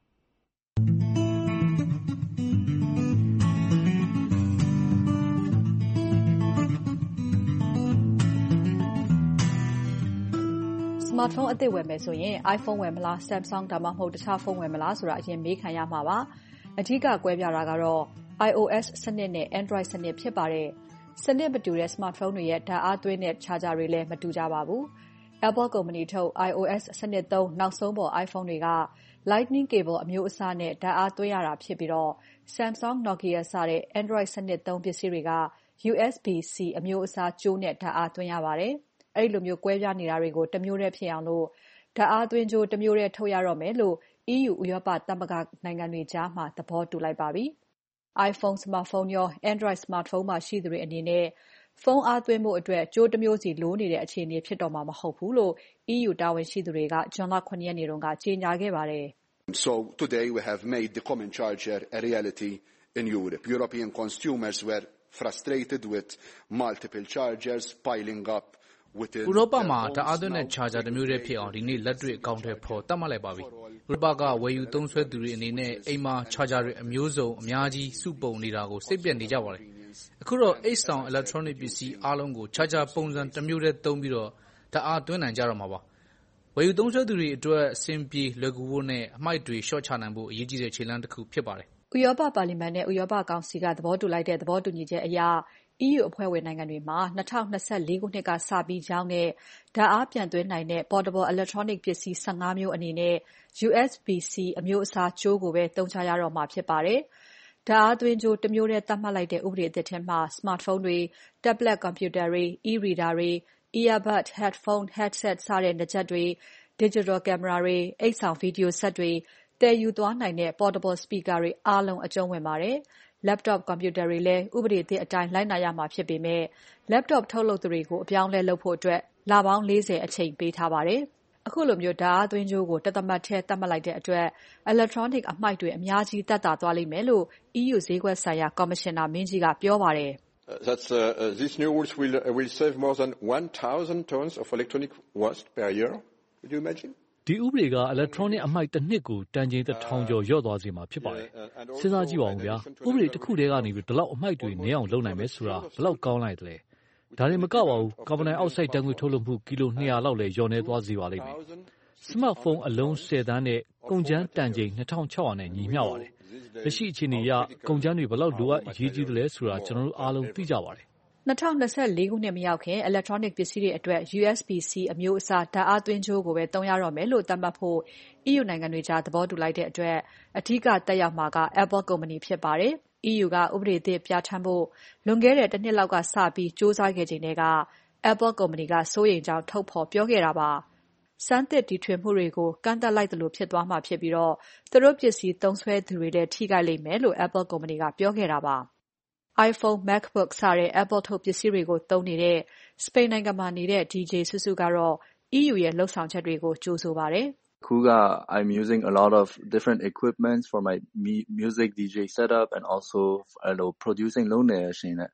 Smartphone အသစ်ဝယ်မယ်ဆိုရင် iPhone ဝယ်မလား Samsung ဒါမှမဟုတ်တခြားဖုန်းဝယ်မလားဆိုတာအရင်မေးခံရမှာပါ။အဓိကကွဲပြားတာကတော့ iOS စနစ်နဲ့ Android စနစ်ဖြစ်ပါတယ်။စနစ်မတူတဲ့ Smartphone တွေရဲ့ဓာတ်အားသွင်းတဲ့ charger တွေလည်းမတူကြပါဘူး။ Apple ကုမ္ပဏီထုတ် iOS စနစ်သုံးနောက်ဆုံးပေါ် iPhone တွေက Lightning cable အမျိုးအစားနဲ့ဓာတ်အားသွင်းရတာဖြစ်ပြီး Samsung, Nokia စတဲ့ Android စနစ်သုံးပစ္စည်းတွေက USB-C အမျိုးအစားကြိုးနဲ့ဓာတ်အားသွင်းရပါတယ်။အဲဒီလိုမျိုးကွဲပြားနေတာတွေကိုတမျိုးတည်းဖြစ်အောင်ဓာတ်အားသွင်းကြိုးတမျိုးတည်းထုတ်ရတော့မယ်လို့ EU ဥရောပသမဂ္ဂနိုင်ငံတွေကြားမှာသဘောတူလိုက်ပါပြီ။ iPhone smartphone ရော Android smartphone မှာရှိသူတွေအနေနဲ့ဖုန်းအားသွင်းဖို့အတွက်ကြိုးတမျိုးစီလိုနေတဲ့အခြေအနေဖြစ်တော့မှာမဟုတ်ဘူးလို့ EU တာဝန်ရှိသူတွေကဇွန်လ 7 ရက်နေ့ကကြေညာခဲ့ပါတယ်။ So today we have made the common charger a reality in Europe. European consumers were frustrated with multiple chargers piling upဥရောပမှာဓာတ်အားသွင်းတဲ့ charger တစ်မျိုးတည်းဖြစ်အောင်ဒီနေ့လက်တွေ့အကောင်အထည်ဖော်သတ်မှတ်လိုက်ပါပြီ။ဥရောပကဝယ်ယူသုံးစွဲသူတွေအနေနဲ့အိမ်မှာ charger တွေအမျိုးစုံအများကြီးစုပုံနေတာကိုစိတ်ပျက်နေကြပါတယ်။အခုတော့အိတ်ဆောင် electronic ပစ္စည်းအားလုံးကို charger ပုံစံတစ်မျိုးတည်းသုံးပြီးဓာတ်အားသွင်းနိုင်ကြတော့မှာပါ။ဝယ်ယူသုံးစွဲသူတွေအတွက်အဆင်ပြေလွယ်ကူဖို့နဲ့အမှိုက်တွေလျှော့ချနိုင်ဖို့အရေးကြီးတဲ့ခြေလှမ်းတစ်ခုဖြစ်ပါတယ်။ဥရောပပါလီမန်နဲ့ဥရောပကောင်စီကသဘောတူလိုက်တဲ့သဘောတူညီချက်အရEU အဖွဲ့ဝင်နိုင်ငံတွေမှာ2024ခုနှစ်ကစပြီးရောင်းတဲ့ဓာတ်အားပြန်သွင်းနိုင်တဲ့ portable electronic ပစ္စည်း15မျိုးအနေနဲ့ USB-C အမျိုးအစားကြိုးကိုပဲသုံးချရတော့မှာဖြစ်ပါတယ်။ဓာတ်အားသွင်းကြိုးတမျိုးတည်းသတ်မှတ်လိုက်တဲ့ဥပဒေအသစ်ထဲမှာ smartphone တွေ tablet computer တွေ e-reader တွေ earbud, headphone, headset စတဲ့နားကြပ်တွေ digital camera တွေအိတ်ဆောင် video set တွေသယ်ယူသွားနိုင်တဲ့ portable speaker တွေအားလုံးအကျုံးဝင်ပါတယ်။ laptop computer တွေလည်းဥပဒေသစ်အတိုင်းလိုက်နာရမှာဖြစ်ပေမဲ့ laptop ထုတ်လုပ်သူတွေကိုအပြောင်းအလဲလုပ်ဖို့လပေါင်း40အချိန်ပေးထားပါတယ်။အခုလိုမျိုးဓာတ်အားသွင်းကြိုးကိုတသမတ်ထဲသတ်မှတ်လိုက်တဲ့အတွက် electronic အမှိုက်တွေအများကြီးသက်သာသွားလိမ့်မယ်လို့ EU ဈေးကွက်ဆိုင်ရာကော်မရှင်နာမင်းကြီးကပြောပါတယ်။ These new rules will save more than 1,000 tons of electronic waste per year. Could you imagine? ဒီဥပဒေက electronic အမှိုက်တစ်နှစ်ကိုတန်ချိန်1000ကျော်လျော့သွားစေမှာဖြစ်ပါတယ်။စဉ်းစားကြည့်ပါဦးဗျာ။ဥပဒေတစ်ခုတည်းကနေဒီလောက်အမှိုက်တွေနည်းအောင်လုပ်နိုင်မယ်ဆိုတာဘယ်လောက်ကောင်းလိုက်သလဲ။ဒါတွေမကပါဘူးကာဗွန်ဒိုင်အောက်ဆိုက်ဓာတ်ငွေ့ထုတ်လွှတ်မှုကီလို200လောက်လည်းလျော့နည်းသွားစေပါလိမ့်မယ်။ Smartphone အလုံး10သန်းနဲ့ကုန်ကြမ်းတန်ချိန်2600နဲ့ညီမျှပါတယ်။လက်ရှိအခြေအနေအရကုန်ကြမ်းတွေဘယ်လောက်လိုအပ်အရေးကြီးသလဲဆိုတာကျွန်တော်တို့အားလုံးသိကြပါတယ်။ 2024ခုနှစ်မရောက်ခင် electronic ပစ္စည်းတွေအတွက် USB-C အမျိုးအစားဓာတ်အားသွင်းကြိုးကိုပဲသုံးရတော့မယ်လို့သတ်မှတ်ဖို့ EU နိုင်ငံတွေကြားသဘောတူလိုက်တဲ့အတွက်အဓိကသက်ရောက်မှာက Apple ကုမ္ပဏီဖြစ်ပါတယ်။ EU ကဥပဒေသစ်ပြဋ္ဌာန်းဖို့လွန်ခဲ့တဲ့တစ်နှစ်လောက်ကစပြီးကြိုးစားခဲ့ချိန်က Apple ကုမ္ပဏီကစိုးရိမ်ကြောင်းထုတ်ဖော်ပြောခဲ့တာပါ။ဆန်းသစ်တီထွင်မှုတွေကိုကန့်သတ်လိုက်သလိုဖြစ်သွားမှာဖြစ်ပြီးသူတို့ပစ္စည်းသုံးစွဲသူတွေလည်းထိခိုက်လိမ့်မယ်လို့ Apple ကုမ္ပဏီကပြောခဲ့တာပါ။ iPhone, MacBook စတဲ့ Apple ထုတ်ပစ္စည်းတွေကိုသုံးနေတဲ့စပိန်နိုင်ငံမှာနေတဲ့ DJ စုစုကတော့ EU ရဲ့လုပ်ဆောင်ချက်တွေကိုကြိုဆိုပါတယ်။အခုက I'm using a lot of different equipments for my music DJ setup and also producing လုပ်နေတဲ့အချိန်နဲ့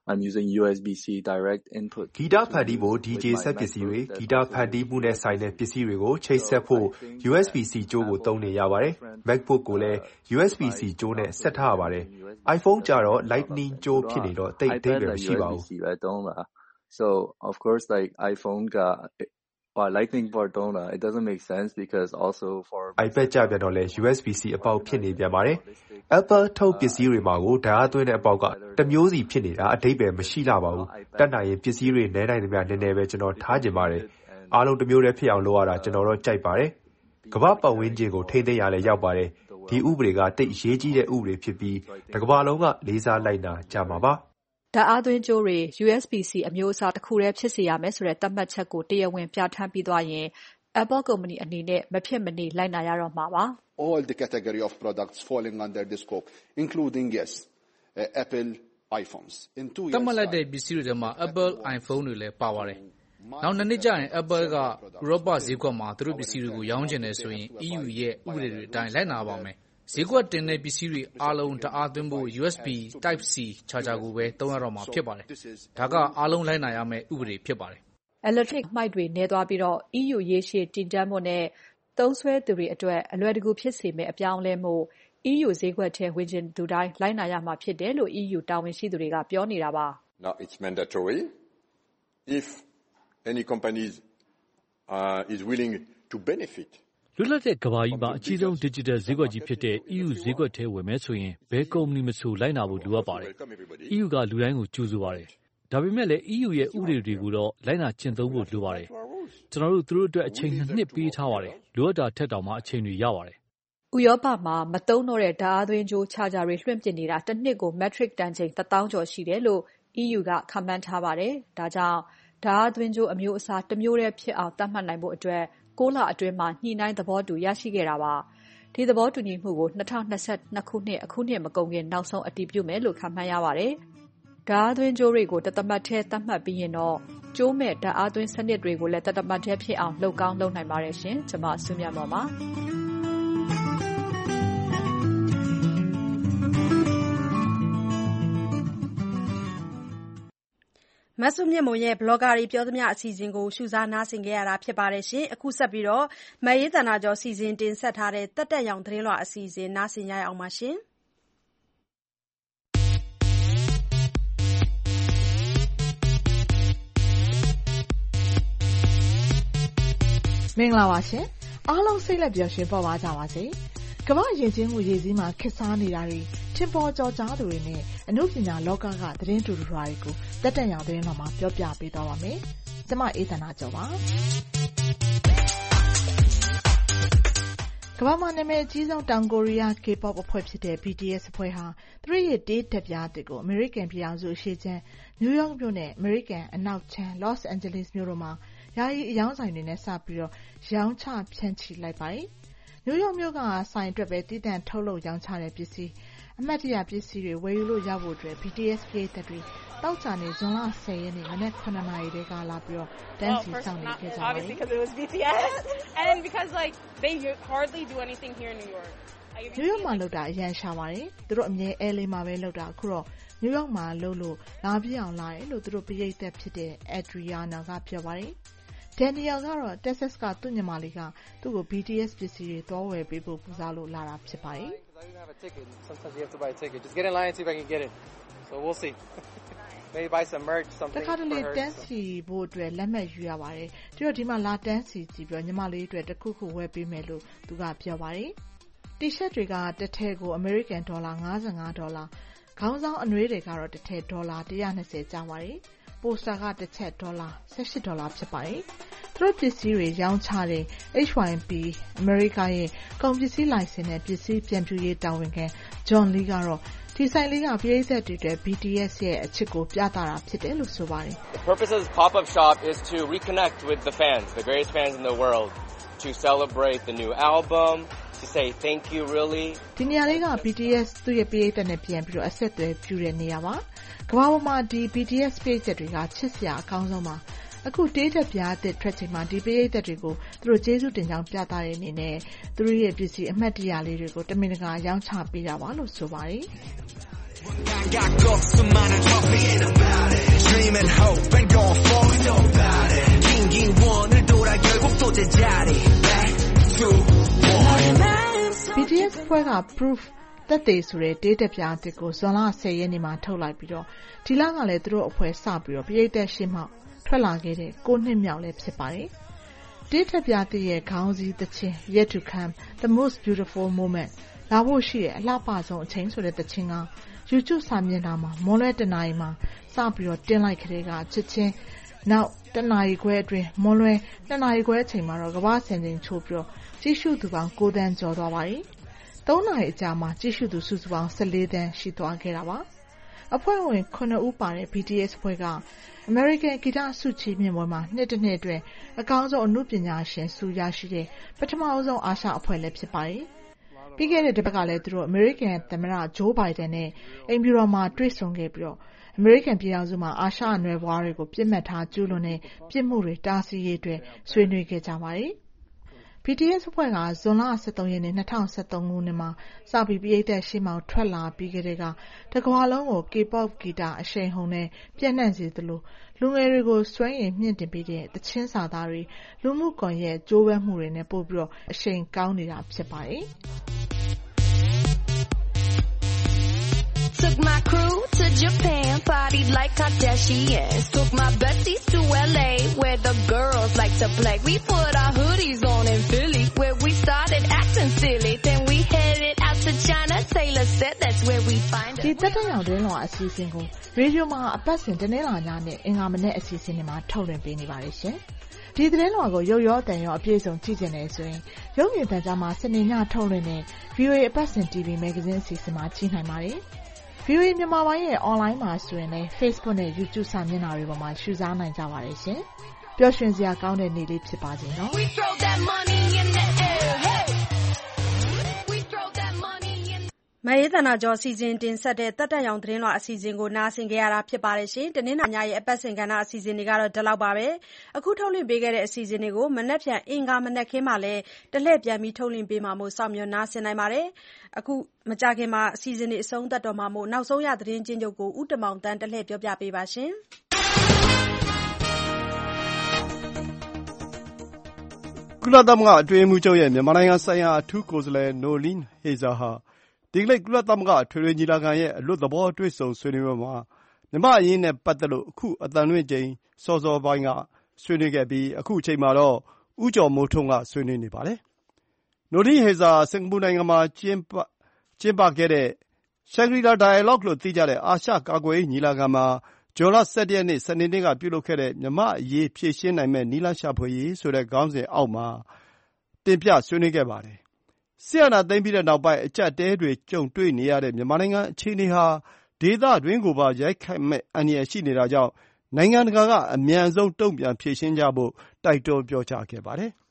I'm using USB-C direct input. ဂီတဖန်တီးဖို့ DJ စက်ပစ္စည်းတွေဂီတဖန်တီးမှုနဲ့ဆိုင်တဲ့ပစ္စည်းတွေကိုချိတ်ဆက်ဖို့ USB-C ကြိုးကိုသုံးနေရပါတယ်။ MacBook ကိုလည်း USB-C ကြိုးနဲ့ဆက်ထားရပါတယ်။ iPhone ကျတော့ Lightning ကြိုးဖြစ်နေတော့တိတ်အဓိပ္ပာယ်မရှိပါဘူး။ So of course like iPhone ကLightning port သုံးတာ it doesn't make sense because also for iPad ကြပြန်တော့လဲ USB-C အပေါက်ဖြစ်နေပြန်ပါတယ်။ Apple ထုတ်ပစ္စည်းတွေမှာကိုဓာတ်အားသွင်းတဲ့အပေါက်ကတစ်မျိုးစီဖြစ်နေတာအဓိပ္ပာယ်မရှိလှပါဘူး။တတ်နိုင်ရင်ပစ္စည်းတွေနည်းနိုင်သမျှနည်းနည်းပဲကျွန်တော်ထားချင်ပါတယ်။အားလုံးတစ်မျိုးတည်းဖြစ်အောင်လုပ်ရတာကျွန်တော်တော့ကြိုက်ပါတယ်။ကမ္ဘာပတ်ဝန်းကျင်ကိုထိန်းသိမ်းရလဲရောက်ပါတယ်။ဒီဥပဒေကတိတ်အရေးကြီးတဲ့ဥပဒေဖြစ်ပြီးတစ်ကမ္ဘာလုံးကလေးစားလိုက်နာကြမှာပါ။ဓာတ်အားသွင်းကြိုးတွေ USB-C အမျိုးအစားတစ်ခုတည်းဖြစ်စေရမယ်ဆိုတဲ့သတ်မှတ်ချက်ကိုတရားဝင်ပြဋ္ဌာန်းပြီးသွားရင် Apple ကုမ္ပဏီအနေနဲ့မဖြစ်မနေလိုက်နာရတော့မှာပါ။ All the category of products falling under this scope, including Apple iPhones. သတ်မှတ်လိုက်တဲ့ပစ္စည်းတွေထဲမှာ Apple iPhone တွေလည်းပါပါတယ်။နောက်2နှစ်ကြာရင် Apple ကဥရောပဈေးကွက်မှာသူတို့ပစ္စည်းတွေကိုရောင်းချင်တယ်ဆိုရင် EU ရဲ့ဥပဒေတွေအတိုင်းလိုက်နာပါမယ်။ဈေးကွက်တင်တဲ့ပစ္စည်းတွေအားလုံးဓာတ်အားသွင်းဖို့ USB Type-C charger ကိုပဲသုံးရတော့မှာဖြစ်ပါတယ်။ဒါကအားလုံးလိုက်နာရမယ့်ဥပဒေဖြစ်ပါတယ်။ Electric မှိုက်တွေနည်းသွားပြီးတော့ EU ရေရှည်တည်တံ့ဖို့နဲ့သုံးစွဲသူတွေအတွက်အလွယ်တကူဖြစ်စေမယ့်အပြောင်းအလဲမို့ EU ဈေးကွက်ထဲဝင်ချင်သူတိုင်းလိုက်နာရမှာဖြစ်တယ်လို့ EU တာဝန်ရှိသူတွေကပြောနေတာပါ။ Now it's mandatory if any company is willing to benefit. လွတ်လပ်တဲ့ကမ္ဘာကြီးမှာအကြီးဆုံး digital ဈေးကွက်ကြီးဖြစ်တဲ့ EU ဈေးကွက်ထဲဝင်မယ်ဆိုရင်ဘယ်ကုမ္ပဏီမဆိုလိုက်နာဖို့လိုအပ်ပါတယ်။ EU ကလူတိုင်းကိုကြိုဆိုပါတယ်။ဒါပေမဲ့လည်း EU ရဲ့ဥပဒေတွေကိုတော့လိုက်နာကျင့်သုံးဖို့လိုပါတယ်။ကျွန်တော်တို့သူတို့အတွက်အချိန်2နှစ်ပေးထားပါတယ်။လိုအပ်တာထက်တောင်မှအချိန်တွေရပါတယ်။ဥရောပမှာမသုံးတော့တဲ့ဓာတ်အားသွင်းကြိုး charger တွေလွှင့်ပစ်နေတာတစ်နှစ်ကို metric တန်ချိန်1000ကျော်ရှိတယ်လို့ EU ကခန့်မှန်းထားပါတယ်။ဒါကြောင့်ဓာတ်အားသွင်းကြိုးအမျိုးအစားတစ်မျိုးတည်းဖြစ်အောင်သတ်မှတ်နိုင်ဖို့အတွက်6 လအတွင်းမှာညှိနှိုင်းသဘောတူရရှိခဲ့တာပါ။ဒီသဘောတူညီမှုကို2022ခုနှစ်အခုနှစ်မကုန်ခင်နောက်ဆုံးအတည်ပြုမယ်လို့ခန့်မှန်းရပါတယ်။ဓာတ်အားသွင်းကြိုးတွေကိုတသမတ်ထဲသတ်မှတ်ပြီးရင်တော့ကြိုးမဲ့ဓာတ်အားသွင်းစနစ်တွေကိုလည်းတသမတ်ထဲဖြစ်အောင်လုပ်ကောင်းလုပ်နိုင်ပါတယ်ရှင်။ကျွန်မစုမြတ်မော်ပါ။မဆုမြင့်မွန်ရဲ့ blogger တွေပြောသမျှအစီအစဉ်ကိုရှုစားနားဆင်ကြရတာဖြစ်ပါတယ်ရှင်။အခုဆက်ပြီးတော့မအေးသန္တာကျော်စီစဉ်တင်ဆက်ထားတဲ့တက်တက်ရောင်သတင်းလွှာအစီအစဉ်နားဆင်ကြရအောင်ပါရှင်။မင်္ဂလာပါရှင်။အားလုံးစိတ်လက်ပျော်ရွှင်ပေါ်ပါကြပါစေ။ကမ္ဘာယဉ်ကျေးမှုရည်စည်းမှာခေတ်စားနေတာတွေထင်ပေါ်ကျော်ကြားသူတွေနဲ့အနုပညာလောကကသတင်းတူတူတွေကိုတက်တက်ရောင်သတင်းမှာပြောပြပေးသွားပါမယ်။ကျွန်မအေးသန္တာကျော်ပါ။ကမ္ဘာမှာနာမည်အကြီးဆုံးတောင်ကိုရီးယား K-pop အဖွဲ့ဖြစ်တဲ့ BTS အဖွဲ့ဟာသူတို့ရဲ့တေးတက်ပြားတစ်ကိုအမေရိကန်ပြည်ထောင်စုအရှေ့ခြမ်းနယူးယောက်မြို့နဲ့အမေရိကန်အနောက်ခြမ်း Los Angeles မြို့တို့မှာယာယီအယောင်းဆိုင်တွေနဲ့စပြီးတော့ရောင်းချဖြန့်ချိလိုက်ပါတယ်။နယူးယောက်မြို့ကဆိုင်အတွက်ပဲတည်တံ့ထုတ်လုပ်ရောင်းချတဲ့ပစ္စည်းအမှတ်တရပစ္စည်းတွေဝယ်ယူလို့ရဖို့အတွက် BTS ပရိသတ်တွေတောက်ကြနေဇွန်လ10ရက်နေ့မနက်9နာရီတည်းကလာပြီးတော့တန်းစီစောင့်နေခဲ့ကြပါတယ်။ New York မှာလုပ်တာအရန်ရှာပါတယ်။သူတို့အမြဲ LA မှာပဲလုပ်တာအခုတော့ New York မှာလုပ်လို့လာပြအောင်လာတယ်လို့သူတို့ပရိသတ်ဖြစ်တဲ့ Adriana ကပြောပါတယ်။ Daniel ကတော့ Texas ကသူ့ညီမလေးကသူ့ကို BTS ပစ္စည်းတွေသွားဝယ်ပေးဖို့ပူဇော်လို့လာတာဖြစ်ပါတယ်။တခါတလေတန်းစီဖို့အတွက်လက်မှတ်ယူရပါတယ်။ပြီးတော့ဒီမှာလာတန်းစီကြည့်ပြီးတော့ညီမလေးအတွက်တစ်ခုခုဝယ်ပေးမယ်လို့သူကပြောပါတယ်။ T-shirt တွေကတစ်ထည်ကိုအမေရိကန်ဒေါ်လာ$55ခေါင်းဆောင်အနွေးတွေကတော့တစ်ထည်ဒေါ်လာ120ကျပါတယ်။ ပိုစတာကတစ်ချက်ဒေါ်လာ$18ဖြစ်ပါတယ်။သူတို့ပစ္စည်းတွေရောင်းချတဲ့ HYP အမေရိကရဲ့ကုန်ပစ္စည်းလိုင်စင်နဲ့ပစ္စည်းပြန်ပြူရေးတာဝန်ခံ John Lee ကတော့ဒီဆိုင်လေးကပရိသတ်တွေအတွက် BTS ရဲ့အချစ်ကိုပြသတာဖြစ်တယ်လို့ဆိုပါတယ်။ The purpose of this pop-up shop is to reconnect with the fans, the greatest fans in the world, to celebrate the new album, to say thank you really. ဒီနေရာလေးက BTS သူ့ရဲ့ပရိသတ်နဲ့ပြန်ပြီးတော့အဆက်အသွယ်ပြုတဲ့နေရာပါ။ကမ္ဘာပေါ်မှာဒီ BTS ပရိသတ်တွေကချစ်စရာအကောင်းဆုံးပါ။အခုတေးတက်ပြားအသစ်ထွက်ချိန်မှာဒီပရိသတ်တွေကိုသူတို့ကျေးဇူးတင်ကြောင်းပြသတဲ့အနေနဲ့သူတို့ရဲ့ပစ္စည်းအမှတ်တရလေးတွေကိုတမင်တကာရောင်းချပေးတာပါလို့ဆိုပါတယ်။ BTS ဖွဲ့က Proof သက်သေဆိုတဲ့ data ပြားအသစ်ကိုဇွန်လ 10 ရက်နေ့မှာထုတ်လိုက်ပြီးတော့ဒီလကလည်းသူတို့အဖွဲ့စပြီးတော့ပရိသတ်ရှေ့မှထွက်လာခဲ့တဲ့9နှစ်မြောက်လည်းဖြစ်ပါတယ်။ data ပြားသစ်ရဲ့ခေါင်းစည်းသချင်း Yet to Come The Most Beautiful Moment လာဖို့ရှိတဲ့အလှပဆုံးအချိန်ဆိုတဲ့သချင်းက YouTube စာမျက်နှာမှာမွန်လွဲတနာရီမှာစပြီးတော့တင်လိုက်ခဲ့တဲ့ကချစ်ချင်းနောက်တနာရီခွဲအတွင်းမွန်လွဲ2နာရီခွဲအချိန်မှာတော့ကမ္ဘာစံချိန်ချိုးပြီးတော့ကြည့်ရှုသူပေါင်း9 သန်းကျော်သွားပါပြီ။3 နာရီအကြာမှာကြည့်ရှုသူစုစုပေါင်း14 သန်းရှိသွားခဲ့တာပါ။အဖွဲ့ဝင်9 ဦးပါတဲ့ BTS အဖွဲ့က American ဂီတဆုချီးမြှင့်ပွဲမှာနှစ်အတွင်းအကောင်းဆုံးအနုပညာရှင်ဆုရရှိတဲ့ပထမဆုံးအာရှအဖွဲ့လည်းဖြစ်ပါတယ်။ပြီးခဲ့တဲ့တစ်ပတ်ကလည်းသူတို့ American သမ္မတ Joe Biden နဲ့အိမ်ဖြူတော်မှာတွေ့ဆုံခဲ့ပြီးတော့ American ပြည်ထောင်စုမှာအာရှအနွယ်ဘွားတွေကိုပြစ်မှတ်ထားကျူးလွန်တဲ့ပြစ်မှုတွေတားဆီးရေးအတွက်ဆွေးနွေးခဲ့ကြပါတယ်။ BTS အဖွဲ့ကဇွန်လ 23 ရက်နေ့ 2013 ခုနှစ်မှာစပြီးပရိသတ်ရှေ့မှထွက်လာပြီးခဲ့တဲ့ကတကမ္ဘာလုံးကို K-pop ဂီတအရှိန်ဟုန်နဲ့ပြန့်နှံ့စေသလိုလူငယ်တွေကိုစွမ်းရည်မြင့်တင်ပေးတဲ့သချင်းစာသားတွေလူမှုကွန်ရက်ကြိုးပမ်းမှုတွေနဲ့ပို့ပြီးတော့အရှိန်ကောင်းနေတာဖြစ်ပါတယ်။ Took my crew to Japan, partied like Kardashians. Took my besties to LA, where the girls like to play. We put our hoodies on in Philly, where we started acting silly. Then we headed out to China. Taylor said that's where we find us. ဒီတက်တဲ့ရောက်တဲ့လောအစီအစဉ်ကိုရေဒီယိုမှာအပတ်စဉ်တနင်္လာညနဲ့အင်္ဂါမနေ့အစီအစဉ်တွေမှာထုတ်လွှင့်ပေးနေပါတယ်ရှင်။ဒီသတင်းလွှာကိုရုပ်ရောတန်ရောအပြည့်စုံကြည့်ကြနေဆိုရင်ရုပ်မြင်သံကြားမှာစနေညထုတ်လွှင့်တဲ့ VOA အပတ်စဉ် TV Magazine အစီအစဉ်မှာကြည့်နိုင်ပါတယ်။ VOA မြန်မာပိုင်းရဲ့ online မှာဆိုရင်လည်း Facebook နဲ့ YouTube စာမျက်နှာတွေပေါ်မှာရှုစားနိုင်ကြပါတယ်ရှင်။ပျော်ရွှင်စရာကောင်းတဲ့နေ့လေးဖြစ်ပါစေနော်။မအေးသနာကျော်စီစဉ်တင်ဆက်တဲ့တက်တက်ရောင်သတင်းလွှာအစီအစဉ်ကိုနားဆင်ကြရတာဖြစ်ပါတယ်ရှင်။တနင်္လာညရဲ့အပတ်စဉ်ကဏ္ဍအစီအစဉ်တွေကတော့ဒီလောက်ပါပဲ။အခုထုတ်လွှင့်ပေးခဲ့တဲ့အစီအစဉ်တွေကိုမနက်ဖြန်အင်္ဂါမနက်ခင်းမှာလည်းတလှည့်ပြန်ပြီးထုတ်လွှင့်ပေးမှာမို့စောင့်မျှော်နားဆင်နိုင်ပါတယ်။အခုမကြခင်မှာအစီအစဉ်တွေအဆုံးသတ်တော့မှာမို့နောက်ဆုံးရသတင်းချင်းချုပ်ကိုဦးတမောင်တန်းတလှည့်ပြောပြပေးပါရှင်။ကုလသမဂ္ဂအတွင်းရေးမှူးချုပ်ရဲ့မြန်မာနိုင်ငံဆိုင်ရာအထူးကိုယ်စားလှယ် Noeleen Heyzer ဟာဒီကနေ့ကုလသမဂ္ဂအထွေထွေညီလာခံရဲ့အလွတ်သဘောတွေ့ဆုံဆွေးနွေးပွဲမှာမြန်မာ့အရေးနဲ့ပတ်သက်လို့အခုအသံလွှင့်ချိန်စောစောပိုင်းကဆွေးနွေးခဲ့ပြီးအခုအချိန်မှာတော့ဦးကျော်မိုးထွန်းကဆွေးနွေးနေပါတယ်။ Noeleen Heyzer စင်ကာပူနိုင်ငံမှာကျင်းပခဲ့တဲ့ Shangri-La Dialogue လို့သိကြတဲ့အာရှကာကွယ်ရေးညီလာခံမှာဇွန်လ 17 ရက်နေ့စနေနေ့ကပြုလုပ်ခဲ့တဲ့မြန်မာ့အရေးဖြေရှင်းနိုင်မယ့်နည်းလမ်းရှာဖွေရေးဆိုတဲ့ခေါင်းစဉ်အောက်မှာတင်ပြဆွေးနွေးခဲ့ပါတယ်။စစ်အာဏာသိမ်းပြီးတဲ့နောက်ပိုင်းအကျပ်အတည်းတွေကြုံတွေ့နေရတဲ့မြန်မာနိုင်ငံအခြေအနေဟာဒေသတွင်းကိုပါရိုက်ခတ်မယ့်အန္တရာယ်ရှိနေတာကြောင့်နိုင်ငံတကာကအမြန်ဆုံးတုံ့ပြန်ဖြေရှင်းကြဖို့တိုက်တွန်းပြောကြားခဲ့ပါတယ်။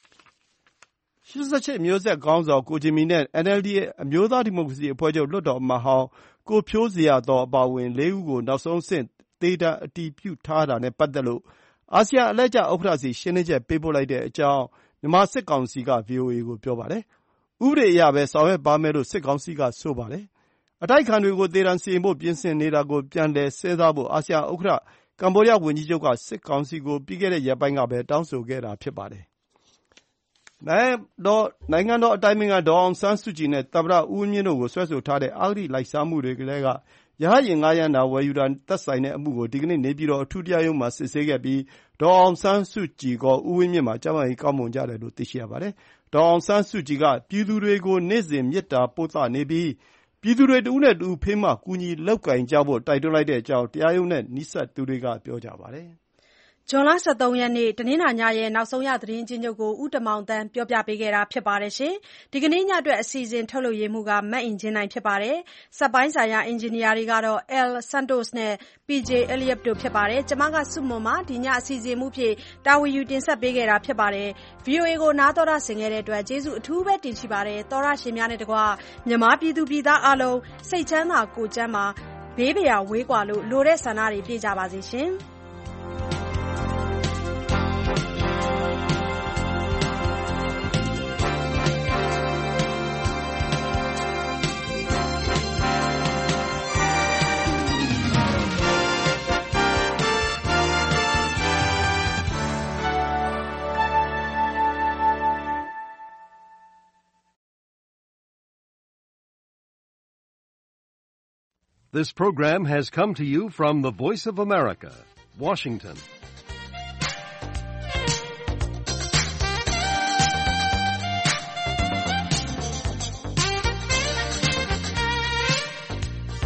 88 မျိုးဆက်ခေါင်းဆောင်ကိုဂျင်မီနဲ့ NLD အမျိုးသားဒီမိုကရေစီအဖွဲ့ချုပ်လွှတ်တော်အမတ်ဟောင်းကိုဖြိုးဇေယျာသော်အပါအဝင် 4 ဦးကိုနောက်ဆုံးအဆင့်သေဒဏ်အတည်ပြုထားတာနဲ့ပတ်သက်လို့အာဆီယံအလှည့်ကျဥက္ကဋ္ဌဆီရှင်းလင်းချက်ပေးပို့လိုက်တဲ့အကြောင်းမြန်မာစစ်ကောင်စီက VOA ကိုပြောပါတယ်။ဥပဒေအရပဲဆောင်ရွက်ပါမယ်လို့စစ်ကောင်စီကဆိုပါတယ်။အတိုက်အခံတွေကိုသေဒဏ်စီရင်ဖို့ပြင်ဆင်နေတာကိုပြန်လည်စဉ်းစားဖို့အာဆီယံဥက္ကဋ္ဌကမ္ဘောဒီးယားဝန်ကြီးချုပ်ကစစ်ကောင်စီကိုပြီးခဲ့တဲ့ရက်ပိုင်းကပဲတောင်းဆိုခဲ့တာဖြစ်ပါတယ်။နိုင်ငံတော်အတိုင်ပင်ခံဒေါ်အောင်ဆန်းစုကြည်နဲ့သမ္မတဦးဝင်းမြင့်တို့ကိုစွဲဆိုထားတဲ့အဂတိလိုက်စားမှုတွေကရဟတ်ယာဉ်ငှားရမ်းတာဝယ်ယူတာသက်ဆိုင်တဲ့အမှုကိုဒီကနေ့နေပြည်တော်အထူးတရားရုံးမှာစစ်ဆေးခဲ့ပြီးဒေါ်အောင်ဆန်းစုကြည်ကောဦးဝင်းမြင့်မှာကျန်းမာရေးကောင်းမွန်ကြတယ်လို့သိရှိရပါတယ်။ဒေါ်အောင်ဆန်းစုကြည်ကပြည်သူတွေကိုနေ့စဉ်မေတ္တာပို့သနေပြီးပြည်သူတွေတဦးနဲ့တဦးဖေးမကူညီလုပ်ကိုင်ကြဖို့တိုက်တွန်းလိုက်တဲ့အကြောင်းတရားရုံးနဲ့နီးစပ်သူတွေကပြောကြပါတယ်။ဇွန်လ 23 ရက်နေ့တနင်္လာညရဲ့နောက်ဆုံးရသတင်းချင်းချုပ်ကိုဦးတမောင်တန်းပြောပြပေးခဲ့တာဖြစ်ပါတယ်ရှင်။ဒီကနေ့ညအတွက်အစီအစဉ်ထုတ်လုပ်ရေးမှူးကမတ်အင်ဂျင်နိုင်ဖြစ်ပါတယ်။စက်ပိုင်းဆိုင်ရာအင်ဂျင်နီယာတွေကတော့ L Santos နဲ့ PJ Elliot တို့ဖြစ်ပါတယ်။ကျွန်မကစုမွန်မှာဒီညအစီအစဉ်မှုဖြစ်တာဝန်ယူတင်ဆက်ပေးခဲ့တာဖြစ်ပါတယ်။ VOA ကိုနားတော်တာဆင်ခဲ့တဲ့အတွက်ကျေးဇူးအထူးပဲတင်ရှိပါတယ်။သောရရှင်များနဲ့တကွမြန်မာပြည်သူပြည်သားအားလုံးစိတ်ချမ်းသာကိုယ်ကျန်းမာဘေးပရာဝေးကွာလို့လိုတဲ့ဆန္ဒတွေပြည့်ကြပါစေရှင်။ This program has come to you from the Voice of America, Washington.